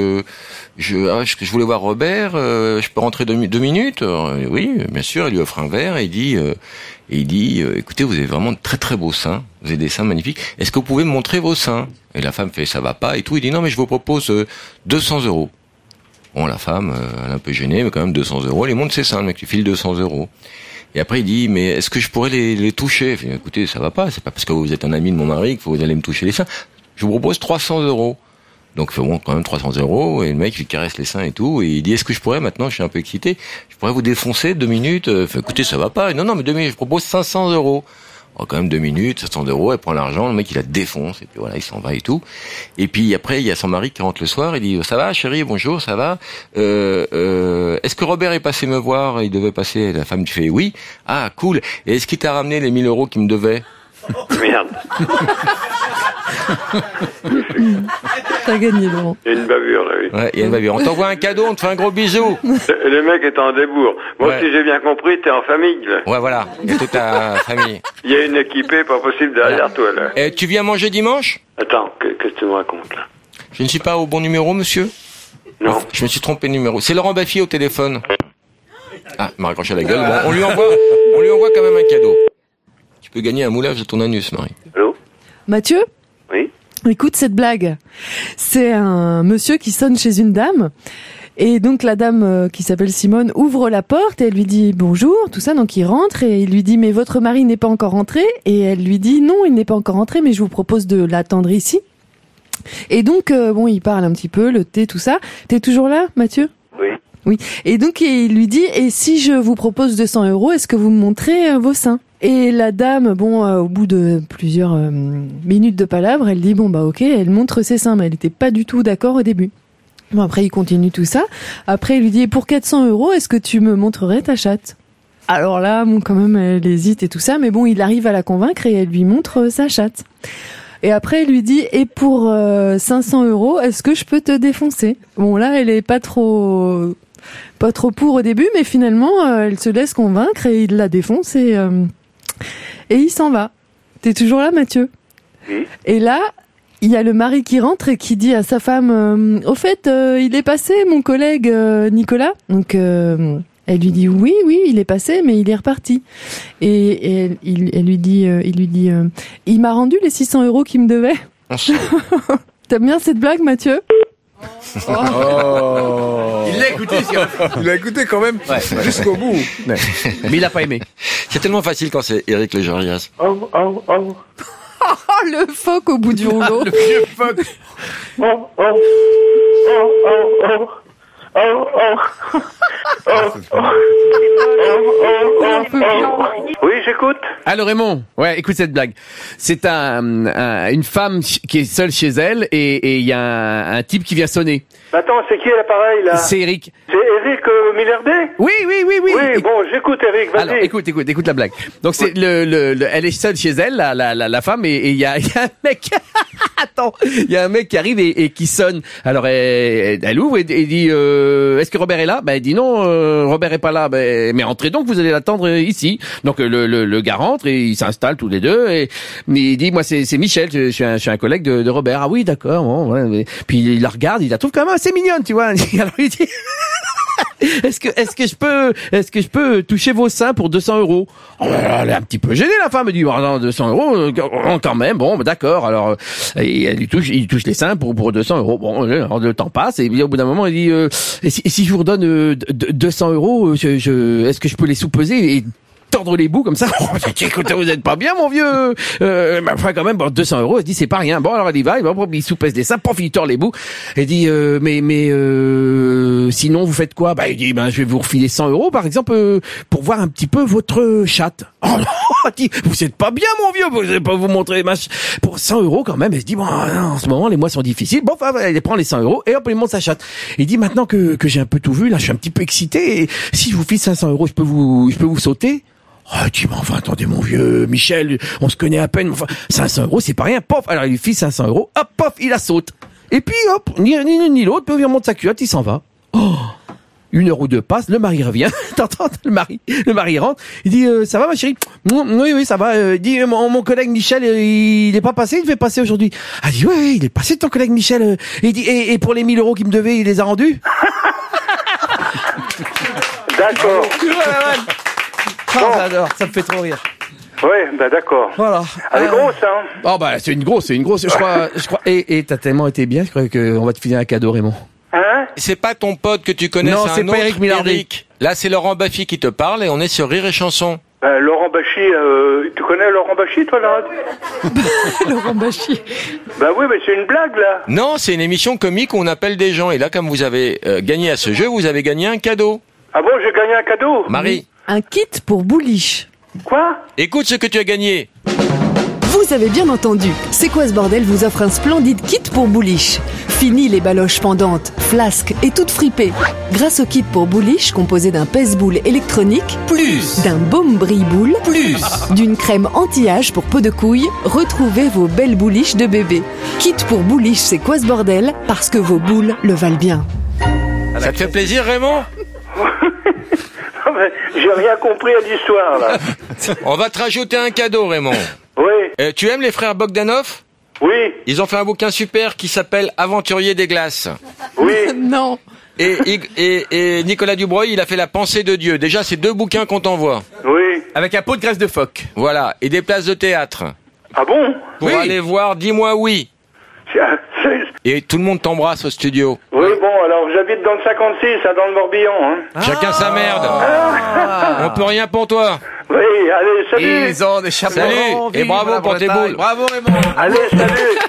je voulais voir Robert, je peux rentrer 2 minutes? Oui, bien sûr, il lui offre un verre et il dit, écoutez, vous avez vraiment de très très beaux seins, vous avez des seins magnifiques, est-ce que vous pouvez me montrer vos seins? Et la femme fait, ça va pas et tout, il dit, non mais je vous propose 200 €. Bon, la femme, elle est un peu gênée, mais quand même 200 €, elle lui montre ses seins, le mec, tu files 200 €. Et après, il dit, mais est-ce que je pourrais les toucher? Il fait, écoutez, ça va pas, c'est pas parce que vous êtes un ami de mon mari que vous allez me toucher les seins. Je vous propose 300 €. Donc, bon, quand même 300 €, et le mec, il caresse les seins et tout, et il dit, est-ce que je pourrais, maintenant, je suis un peu excité, je pourrais vous défoncer 2 minutes? Fait, écoutez, ça va pas. Non, mais 2 minutes, je propose 500 €. Oh, quand même 2 minutes, 700 €, elle prend l'argent, le mec il la défonce, et puis voilà, il s'en va et tout. Et puis après, il y a son mari qui rentre le soir, il dit, ça va chérie, bonjour, ça va? Est-ce que Robert est passé me voir? Il devait passer, la femme fait oui. Ah, cool. Et est-ce qu'il t'a ramené les 1 000 € qu'il me devait?
Merde.
T'as gagné, Laurent.
Il y a une bavure, là, oui.
Ouais, il y a une bavure. On t'envoie un cadeau, on te fait un gros bisou.
Le mec est en débours. Moi,
Ouais.
si j'ai bien compris, t'es en famille, là.
Ouais, voilà. Il y a toute ta famille.
Il y a une équipée pas possible derrière toi, là.
Et tu viens manger dimanche?
Attends, qu'est-ce que tu me racontes, là?
Je ne suis pas au bon numéro, monsieur?
Non.
Je me suis trompé de numéro. C'est Laurent Baffy au téléphone. Ah, il m'a raccroché la gueule. Bon, on lui envoie quand même un cadeau. Tu peux gagner un moulage de ton anus, Marie.
Allô?
Mathieu?
Oui.
Écoute cette blague. C'est un monsieur qui sonne chez une dame. Et donc la dame qui s'appelle Simone ouvre la porte et elle lui dit bonjour, tout ça. Donc il rentre et il lui dit mais votre mari n'est pas encore rentré? Et elle lui dit non, il n'est pas encore rentré, mais je vous propose de l'attendre ici. Et donc il parle un petit peu, le thé, tout ça. T'es toujours là, Mathieu?
Oui.
Oui. Et donc il lui dit et si je vous propose 200 €, est-ce que vous me montrez vos seins? Et la dame, au bout de plusieurs minutes de palabres, elle dit ok, elle montre ses seins, mais elle était pas du tout d'accord au début. Bon, après il continue tout ça. Après il lui dit pour 400 €, est-ce que tu me montrerais ta chatte? Alors là, bon, quand même, elle hésite et tout ça, mais bon, il arrive à la convaincre et elle lui montre sa chatte. Et après, elle lui dit, et pour 500 €, est-ce que je peux te défoncer? Bon, là, elle est pas trop pour au début, mais finalement, elle se laisse convaincre et il la défonce et il s'en va. T'es toujours là, Mathieu?
Oui.
Et là, il y a le mari qui rentre et qui dit à sa femme, au fait, il est passé, mon collègue Nicolas. Donc, elle lui dit oui, il est passé, mais il est reparti. Et elle lui dit, il m'a rendu les 600 € qu'il me devait. T'aimes bien cette blague, Mathieu?
Oh. Il l'a écouté,
il l'a écouté quand même jusqu'au bout.
Ouais. Mais il a pas aimé.
C'est tellement facile quand c'est Éric Logérias.
Le phoque au bout du rouleau.
Le vieux phoque.
Oui, j'écoute.
Alors Raymond, ouais, écoute cette blague. C'est une femme qui est seule chez elle et il y a un type qui vient sonner.
Attends, c'est qui l'appareil là?
C'est Eric.
C'est Eric Millardet?
Oui.
Oui, bon, j'écoute Eric, vas-y.
Alors écoute la blague. Donc c'est elle est seule chez elle, la femme, et il y a un mec. Attends, il y a un mec qui arrive et qui sonne. Alors elle ouvre et dit est-ce que Robert est là? Ben elle dit non, Robert est pas là. Ben mais entrez donc, vous allez l'attendre ici. Donc le gars rentre et ils s'installent tous les deux et il dit moi c'est Michel, je suis un collègue de Robert. Ah oui, d'accord. Bon, ouais. Puis il la regarde, il la trouve quand même assez mignonne, tu vois. Alors il dit Est-ce que je peux toucher vos seins pour 200 €? Oh, elle est un petit peu gênée, la femme. Elle dit, oh, non, 200 €, quand même. Bon, d'accord. Alors, il touche les seins pour 200 €. Bon, le temps passe. Et au bout d'un moment, il dit, et si je vous redonne 200 €, est-ce que je peux les sous-peser et tordre les bouts comme ça? Écoutez, vous êtes pas bien, mon vieux. Enfin, quand même, bon, 200 €. Elle dit, c'est pas rien. Bon, alors elle y va. Il sous-pèse les seins. Pof, il tord les bouts. Elle dit, mais sinon, vous faites quoi? Il dit, je vais vous refiler 100 € par exemple, pour voir un petit peu votre chatte. Oh non, elle dit, vous êtes pas bien, mon vieux. Vous allez pas vous montrer pour 100 € quand même. Elle se dit, bon, en ce moment, les mois sont difficiles. Bon, enfin, elle prend les 100 € et hop, elle monte sa chatte. Il dit, maintenant que j'ai un peu tout vu, là, je suis un petit peu excité. Et si je vous file 500 €, je peux vous sauter? Oh, il dit, mais enfin, attendez, mon vieux Michel, on se connaît à peine, enfin, 500 €, c'est pas rien, pof, alors il lui file 500 €, hop, pof, il la saute. Et puis, hop, ni l'un ni l'autre, puis il remonte sa culotte, il s'en va. Oh, 1 heure ou 2 passe, le mari revient, t'entends, le mari rentre, il dit, ça va ma chérie? Oui, ça va, il dit, mon collègue Michel, il est pas passé, il devait passer aujourd'hui. Elle dit, ouais, il est passé ton collègue Michel, il dit, et pour les 1000 € qu'il me devait, il les a rendus?
D'accord.
Oh, j'adore, ça me fait trop rire.
Ouais, d'accord.
Voilà.
Elle est grosse, hein?
Oh, c'est une grosse. Je crois. Et t'as tellement été bien, je crois qu'on va te filer un cadeau, Raymond.
Hein?
C'est pas ton pote que tu connais,
non,
c'est
pas Eric Millardet.
Là, c'est Laurent Baffy qui te parle et on est sur Rire et Chanson.
Laurent Baffy, tu connais Laurent Baffy, toi, là?
Laurent Baffy.
Oui, mais c'est une blague, là.
Non, c'est une émission comique où on appelle des gens. Et là, comme vous avez gagné à ce jeu, vous avez gagné un cadeau.
Ah bon, j'ai gagné un cadeau?
Marie.
Un kit pour Bouliche.
Quoi?
Écoute ce que tu as gagné.
Vous avez bien entendu. C'est quoi ce bordel vous offre un splendide kit pour Bouliche. Fini les baloches pendantes, flasques et toutes fripées. Grâce au kit pour Bouliche composé d'un pèse-boule électronique,
plus
d'un baume brille-boule,
plus
d'une crème anti-âge pour peau de couille, retrouvez vos belles bouliches de bébé. Kit pour Bouliche, c'est quoi ce bordel? Parce que vos boules le valent bien.
Ça te fait plaisir, Raymond?
J'ai rien compris à l'histoire, là.
On va te rajouter un cadeau, Raymond.
Oui.
Tu aimes les frères Bogdanov?
Oui.
Ils ont fait un bouquin super qui s'appelle Aventurier des glaces.
Oui.
Non.
Et Nicolas Dubreuil, il a fait La pensée de Dieu. Déjà, c'est 2 bouquins qu'on t'envoie.
Oui.
Avec un pot de graisse de phoque.
Voilà. Et des places de théâtre.
Ah bon?
Pour aller voir Dis-moi oui. Et tout le monde t'embrasse au studio.
Oui, bon, alors j'habite dans le 56, dans le Morbihan. Hein.
Chacun sa merde. On peut rien pour toi.
Oui, allez, salut.
Ils ont des chapeaux.
Salut. Et bravo pour tes boules.
Bravo, Raymond.
Allez, salut.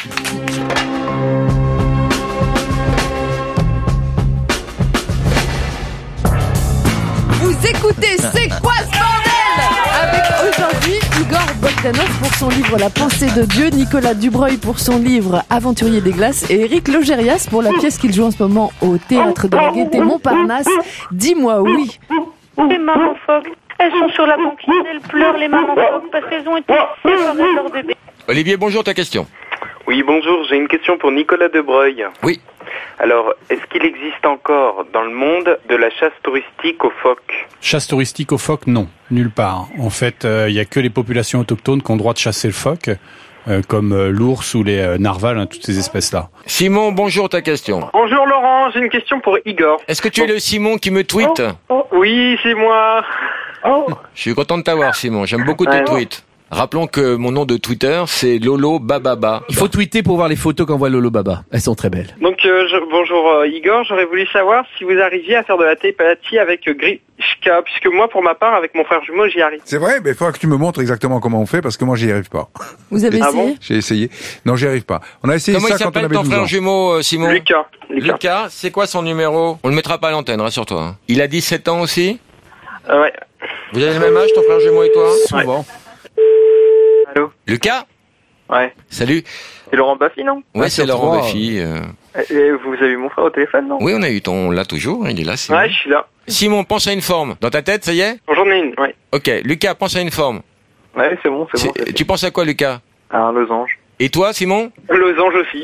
Vous écoutez C'est quoi ce bordel? Avec aujourd'hui Igor Bogdanov pour son livre La pensée de Dieu, Nicolas Dubreuil pour son livre Aventurier des glaces et Éric Logérias pour la pièce qu'il joue en ce moment au Théâtre de la Gaîté Montparnasse, Dis-moi oui.
C'est maman phoque. Elles sont sur la banquise, elles pleurent les mamans phoques parce qu'elles ont été séparées de leur bébé.
Olivier, bonjour, ta question.
Oui, bonjour, j'ai une question pour Nicolas de Breuil.
Oui.
Alors, est-ce qu'il existe encore dans le monde de la chasse touristique aux phoques?
Chasse touristique aux phoques, non, nulle part. En fait, il y a que les populations autochtones qui ont le droit de chasser le phoque, comme l'ours ou les narvals, toutes ces espèces-là.
Simon, bonjour, ta question.
Bonjour Laurent, j'ai une question pour Igor.
Est-ce que tu es le Simon qui me tweete?
Oui, c'est moi.
Je suis content de t'avoir, Simon. J'aime beaucoup tes tweets. Rappelons que mon nom de Twitter, c'est Lolo Bababa.
Il faut tweeter pour voir les photos qu'envoie Lolo Baba. Elles sont très belles.
Donc bonjour Igor, j'aurais voulu savoir si vous arriviez à faire de la télépathie avec Grishka, puisque moi pour ma part avec mon frère jumeau j'y arrive.
C'est vrai, mais il faudra que tu me montres exactement comment on fait parce que moi j'y arrive pas.
Vous avez essayé?
bon
J'ai essayé. Non, j'y arrive pas. On a essayé
Comment
ça
il
quand on
s'appelle
avait
ton
12
frère
ans.
jumeau, Simon?
Lucas,
c'est quoi son numéro? On le mettra pas à l'antenne, rassure-toi. Hein. Il a 17 ans aussi?
Ouais.
Vous avez le même âge, ton frère jumeau et toi?
Souvent.
Allô?
Lucas?
Ouais.
Salut.
C'est Laurent Baffy, non?
Ouais, c'est Laurent Baffy.
Et vous avez eu mon frère au téléphone, non?
Oui, on l'a toujours, il est là, Simon.
Ouais, je suis là.
Simon, pense à une forme. Dans ta tête, ça y est?
J'en ai une, ouais.
Ok, Lucas, pense à une forme.
Ouais, c'est bon.
Tu penses à quoi, Lucas?
À un losange.
Et toi, Simon?
Losange aussi.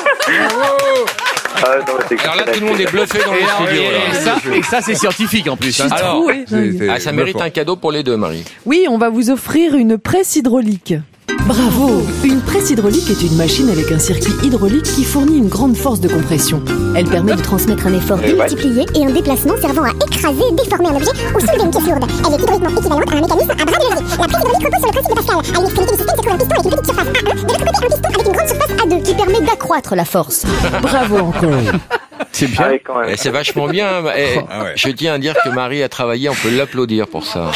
Alors là, tout le monde est bluffé dans le studio.
Et ça, c'est scientifique en plus. Hein.
Alors, ça mérite
bluffant.
un cadeau pour les deux, Marie.
Oui, on va vous offrir une presse hydraulique.
Bravo! Une presse hydraulique est une machine avec un circuit hydraulique qui fournit une grande force de compression. Elle permet de transmettre un effort
démultiplié et un déplacement servant à écraser, déformer un objet ou soulever une pièce lourde. Elle est hydrauliquement équivalente à un mécanisme à bras de levier. La presse hydraulique repose sur le principe de Pascal. À une extrémité du système se trouve un piston avec une petite surface A1, de l'autre côté un piston avec une grande surface A2
qui permet d'accroître la force. Bravo encore!
C'est bien.
Et c'est vachement bien. Et je tiens à dire que Marie a travaillé, on peut l'applaudir pour ça.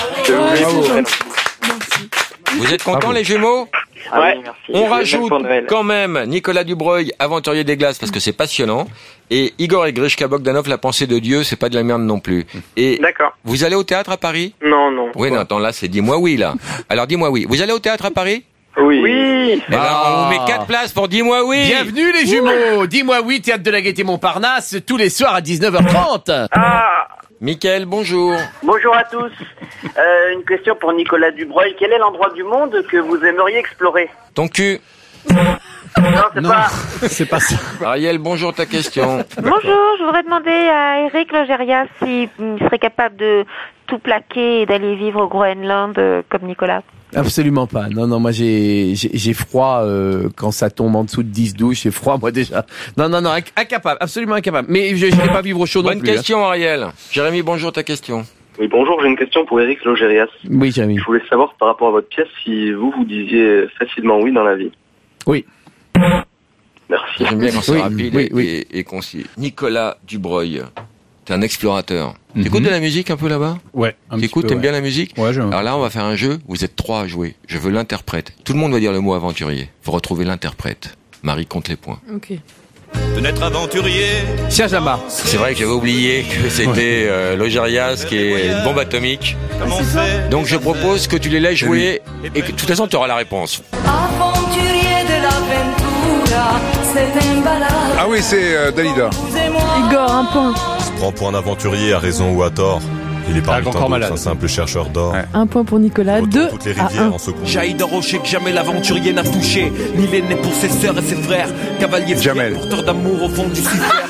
Vous êtes contents, les jumeaux?
Ouais.
On rajoute quand même Nicolas Dubreuil, aventurier des glaces, parce que c'est passionnant. Et Igor et Grishka Bogdanov, la pensée de Dieu, c'est pas de la merde non plus. Et
d'accord.
Vous allez au théâtre à Paris?
Non.
Oui, non, attends, là, c'est dis-moi oui, là. Alors, dis-moi oui. Vous allez au théâtre à Paris?
Oui.
Eh ben, on vous met 4 places pour dis-moi oui.
Bienvenue, les jumeaux. Dis-moi oui, théâtre de la Gaîté Montparnasse, tous les soirs à 19h30.
Mickaël, bonjour.
Bonjour à tous. Une question pour Nicolas Dubreuil. Quel est l'endroit du monde que vous aimeriez explorer?
Ton cul.
Non,
c'est pas ça.
Ariel, bonjour, ta question.
Bonjour, je voudrais demander à Eric Logérias s'il serait capable de tout plaquer et d'aller vivre au Groenland comme Nicolas.
Absolument pas. Non, moi j'ai froid quand ça tombe en dessous de 10-12, j'ai froid moi déjà. Non, incapable, absolument incapable. Mais je n'irai pas vivre au chaud non plus.
Bonne question, Ariel. Jérémy, bonjour, ta question.
Oui, bonjour, j'ai une question pour Eric Logérias.
Oui, Jérémy.
Je voulais savoir par rapport à votre pièce si vous disiez facilement oui dans la vie.
Oui.
Merci.
J'aime bien quand c'est rapide et concis. Nicolas Dubreuil, t'es un explorateur. T'écoutes de la musique un peu là-bas?
Ouais.
T'écoutes, t'aimes bien la musique?
Ouais, j'aime.
Alors là, on va faire un jeu. Vous êtes 3 à jouer. Je veux l'interprète. Tout le monde va dire le mot aventurier. Faut retrouver l'interprète. Marie compte les points.
Ok.
De n'être aventurier.
Siajama.
C'est vrai que j'avais oublié que c'était Logérias qui est une bombe atomique. Donc je propose que tu les laisses jouer et que de toute façon tu auras la réponse.
Aventurier de l'aventura, c'est un balade.
Ah oui, c'est Dalida.
Igor, un point.
Se prend pour un aventurier à raison ou à tort. Il est parmi tant d'autres un simple chercheur d'or.
Un point pour Nicolas, 2
toutes les
à
rivières
1.
en secours.
Jaillit d'un rocher que jamais l'aventurier n'a touché. Ni l'aîné pour ses sœurs et ses frères. Cavalier fier, porteur d'amour au fond du cimetière.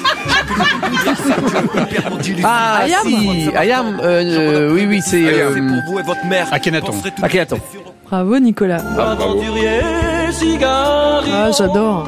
Ah, si, Ayam, oui, c'est
pour vous et votre mère.
Akhenaton.
Bravo, Nicolas.
Aventurier, cigare.
Ah, j'adore.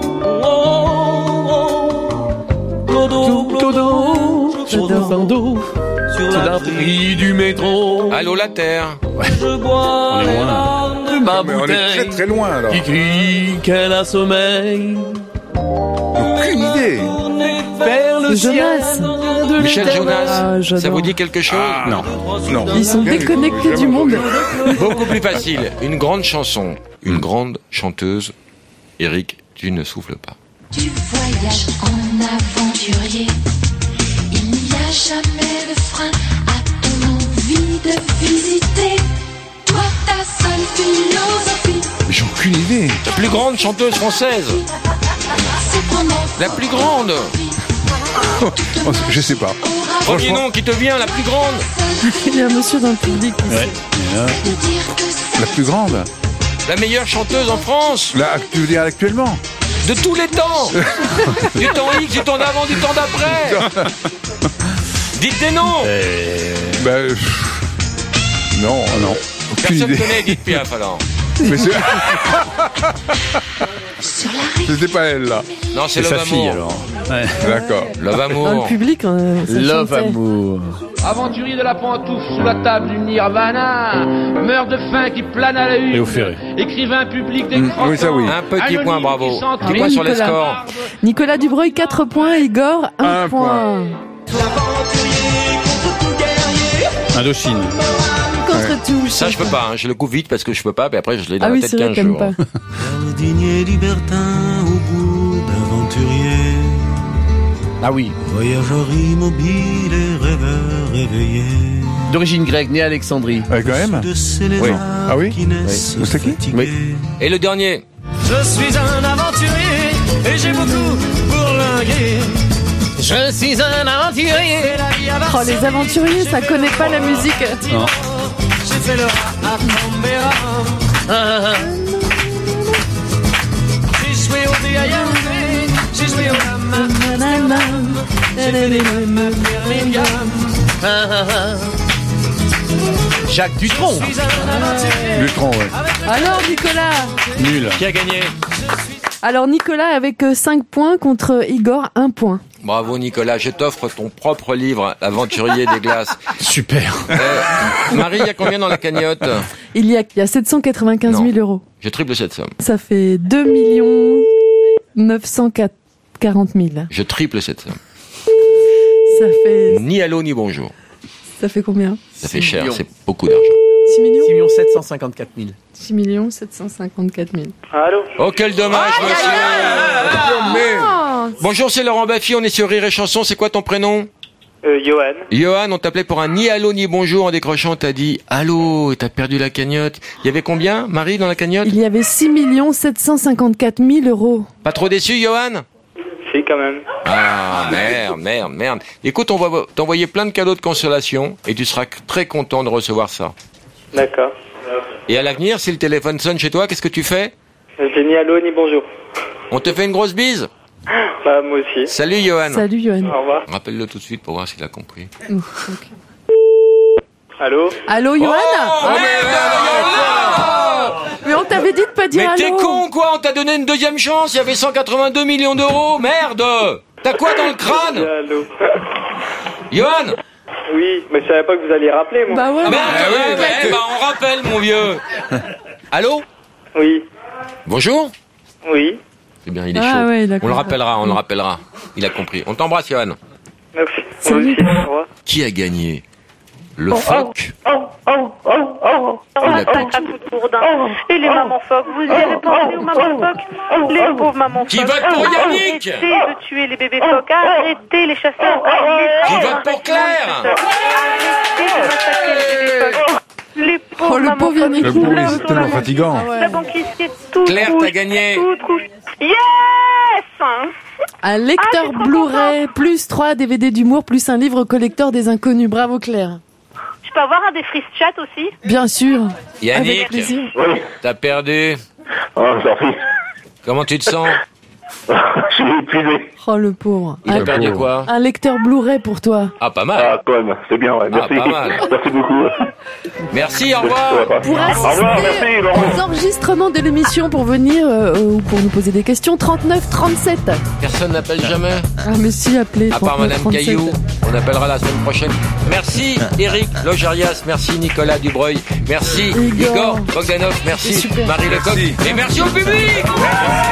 J'adore. Sur la prix du métro.
Allô, la terre.
Je bois les larmes de ma
Mais on est très loin alors.
qui crie qu'elle a sommeil.
Aucune idée.
Vers le
Jonas.
ciel.
Michel Jonas,
Ah, j'adore.
ça vous dit quelque chose?
Non.
Ils sont déconnectés du monde.
Beaucoup plus facile. Une grande chanson, une grande chanteuse. Eric, tu ne souffles pas.
Tu voyages en aventurier. Il n'y a jamais de frein à ton envie de visiter. Toi, ta seule philosophie,
J'ai aucune idée.
La plus grande chanteuse française.
c'est pendant
La plus grande.
Je sais pas.
Premier nom qui te vient, la plus grande.
Il y a un monsieur dans le public ici.
Ouais.
La plus grande.
La meilleure chanteuse en France.
Tu veux dire actuellement?
De tous les temps. Du temps X, du temps d'avant, du temps d'après. Dites des noms.
Non.
Personne connaît Edith Piaf alors.
Mais c'était pas elle là.
Non, c'est
sa
Love
fille
Amour.
alors. Ouais.
D'accord. Love
Dans le
Amour.
public, ça
Love
chantait.
Amour.
Aventurier de la pantoufle sous la table du Nirvana, meurt de faim qui plane à la une.
Léo Ferré.
Écrivain public des croquants.
Oui, ça oui.
Un petit
Anonyme
point, bravo.
qui s'entraîne.
Petit point sur les
Nicolas.
scores.
Nicolas Dubreuil, 4 points. Igor, 1
Un
point.
Indochine.
Contre tout.
Ça, je peux pas. Hein. Je le coupe vite parce que je peux pas. Mais après, je l'ai dans
Ah
la
oui,
tête
c'est vrai,
15
t'aimes
jours.
pas.
Jardinier libertin au goût d'aventurier,
Ah oui.
voyageur immobile et rêveur éveillé.
D'origine grecque, né à Alexandrie.
Quand même.
De ces lézards
Oui. Ah oui
qui naissent
Vous savez qui?
fatigués.
Et le dernier.
Je suis un aventurier et j'ai beaucoup bourlingué.
Je suis un aventurier.
Oh, les aventuriers, ça connaît pas la musique.
Non.
J'ai fait le à Canberra. J'ai joué au D.I.M.B. J'ai joué au j'ai fait des Birmingham.
Jacques Dutronc.
Je suis un aventurier.
Lutron, ouais.
Alors, Nicolas.
Nul.
Qui a gagné?
Alors, Nicolas avec 5 points contre Igor, 1 point.
Bravo Nicolas, je t'offre ton propre livre, Aventurier des glaces.
Super.
Marie, il y a combien dans la cagnotte?
Il y a 795 000 euros.
Je triple cette somme.
Ça fait 2 940 000.
Je triple cette somme.
Ça
Ni allô ni bonjour.
fait combien?
Ça fait
6
cher,
millions.
c'est beaucoup d'argent.
6 millions
6 754 000.
6 754 000.
Allô?
Oh, quel dommage, monsieur. Bonjour, c'est Laurent Baffy, on est sur Rire et Chanson. C'est quoi ton prénom?
Johan.
Johan, on t'appelait pour un ni allô ni bonjour. En décrochant, t'as dit allô et t'as perdu la cagnotte. Il y avait combien, Marie, dans la cagnotte?
Il y avait 6 754 000 euros.
Pas trop déçu, Johan?
Si, quand même.
Ah, merde. Écoute, on va t'envoyer plein de cadeaux de consolation et tu seras très content de recevoir ça.
D'accord.
Et à l'avenir, si le téléphone sonne chez toi, qu'est-ce que tu fais?
J'ai ni allô ni bonjour.
On te fait une grosse bise?
Bah, moi aussi.
Salut, Johan.
Salut, Johan.
Au revoir.
Rappelle-le tout de suite pour voir s'il a compris.
Allô?
Allô, Johan? Mais on t'avait dit de pas dire
Mais
allô.
t'es con, quoi? On t'a donné une deuxième chance. Il y avait 182 millions d'euros. Merde! T'as quoi dans le crâne?
Allô?
Johan?
Oui, mais je savais pas que vous alliez rappeler, moi.
Bah ouais.
On rappelle, mon vieux. Allô?
Oui.
Bonjour?
Oui.
Eh bien, il est
Ah
chaud.
ouais, d'accord.
On le rappellera. Il a compris. On t'embrasse, Johan.
Merci.
Salut.
Moi aussi, au revoir.
Qui a gagné? Le phoque?
Un coup de bourdin. Et les mamans phoques, vous y avez pensé aux mamans phoques? Les pauvres mamans phoques.
Qui vote pour Yannick?
Arrêtez de tuer les bébés phoques. Arrêtez les chasseurs. Arrêtez
Qui
de
vote pour
massacrer
Claire?
les chasseurs. Arrêtez de massacrer les bébés phoques. Les pauvres
Oh, le
mamans
pauvre
phoques.
Yannick.
Le
pleurent
pauvre, c'est
sur
tellement
la
fatigant.
banquise. La banquise qui est toute
Claire,
rouge,
t'as gagné.
toute rouge. Yes!
Un lecteur
Ah, je suis trop
Blu-ray, plus 3 DVD d'humour, plus un livre collector des inconnus. Bravo, Claire.
Je peux avoir un des free chat aussi?
Bien sûr.
Yannick,
Avec plaisir.
t'as perdu.
Oh, sorry.
Comment tu te sens?
Je suis épuisé.
Oh, le pauvre.
Il a perdu quoi?
Un lecteur Blu-ray pour toi.
Ah, pas mal.
Ah, quand même, c'est bien, ouais. Merci.
pas mal.
Merci beaucoup.
Merci, au revoir.
Pour
Au revoir, merci,
assister
Laurent.
aux enregistrements de l'émission, pour venir ou pour nous poser des questions, 39 37.
Personne n'appelle jamais.
Ah, mais si, appelez.
À part
39
Madame
37.
Caillou, on appellera la semaine prochaine. Merci Eric Logérias, merci Nicolas Dubreuil, merci
Igor
Igor Bogdanov, merci
Super.
Marie Lecoq et merci au public.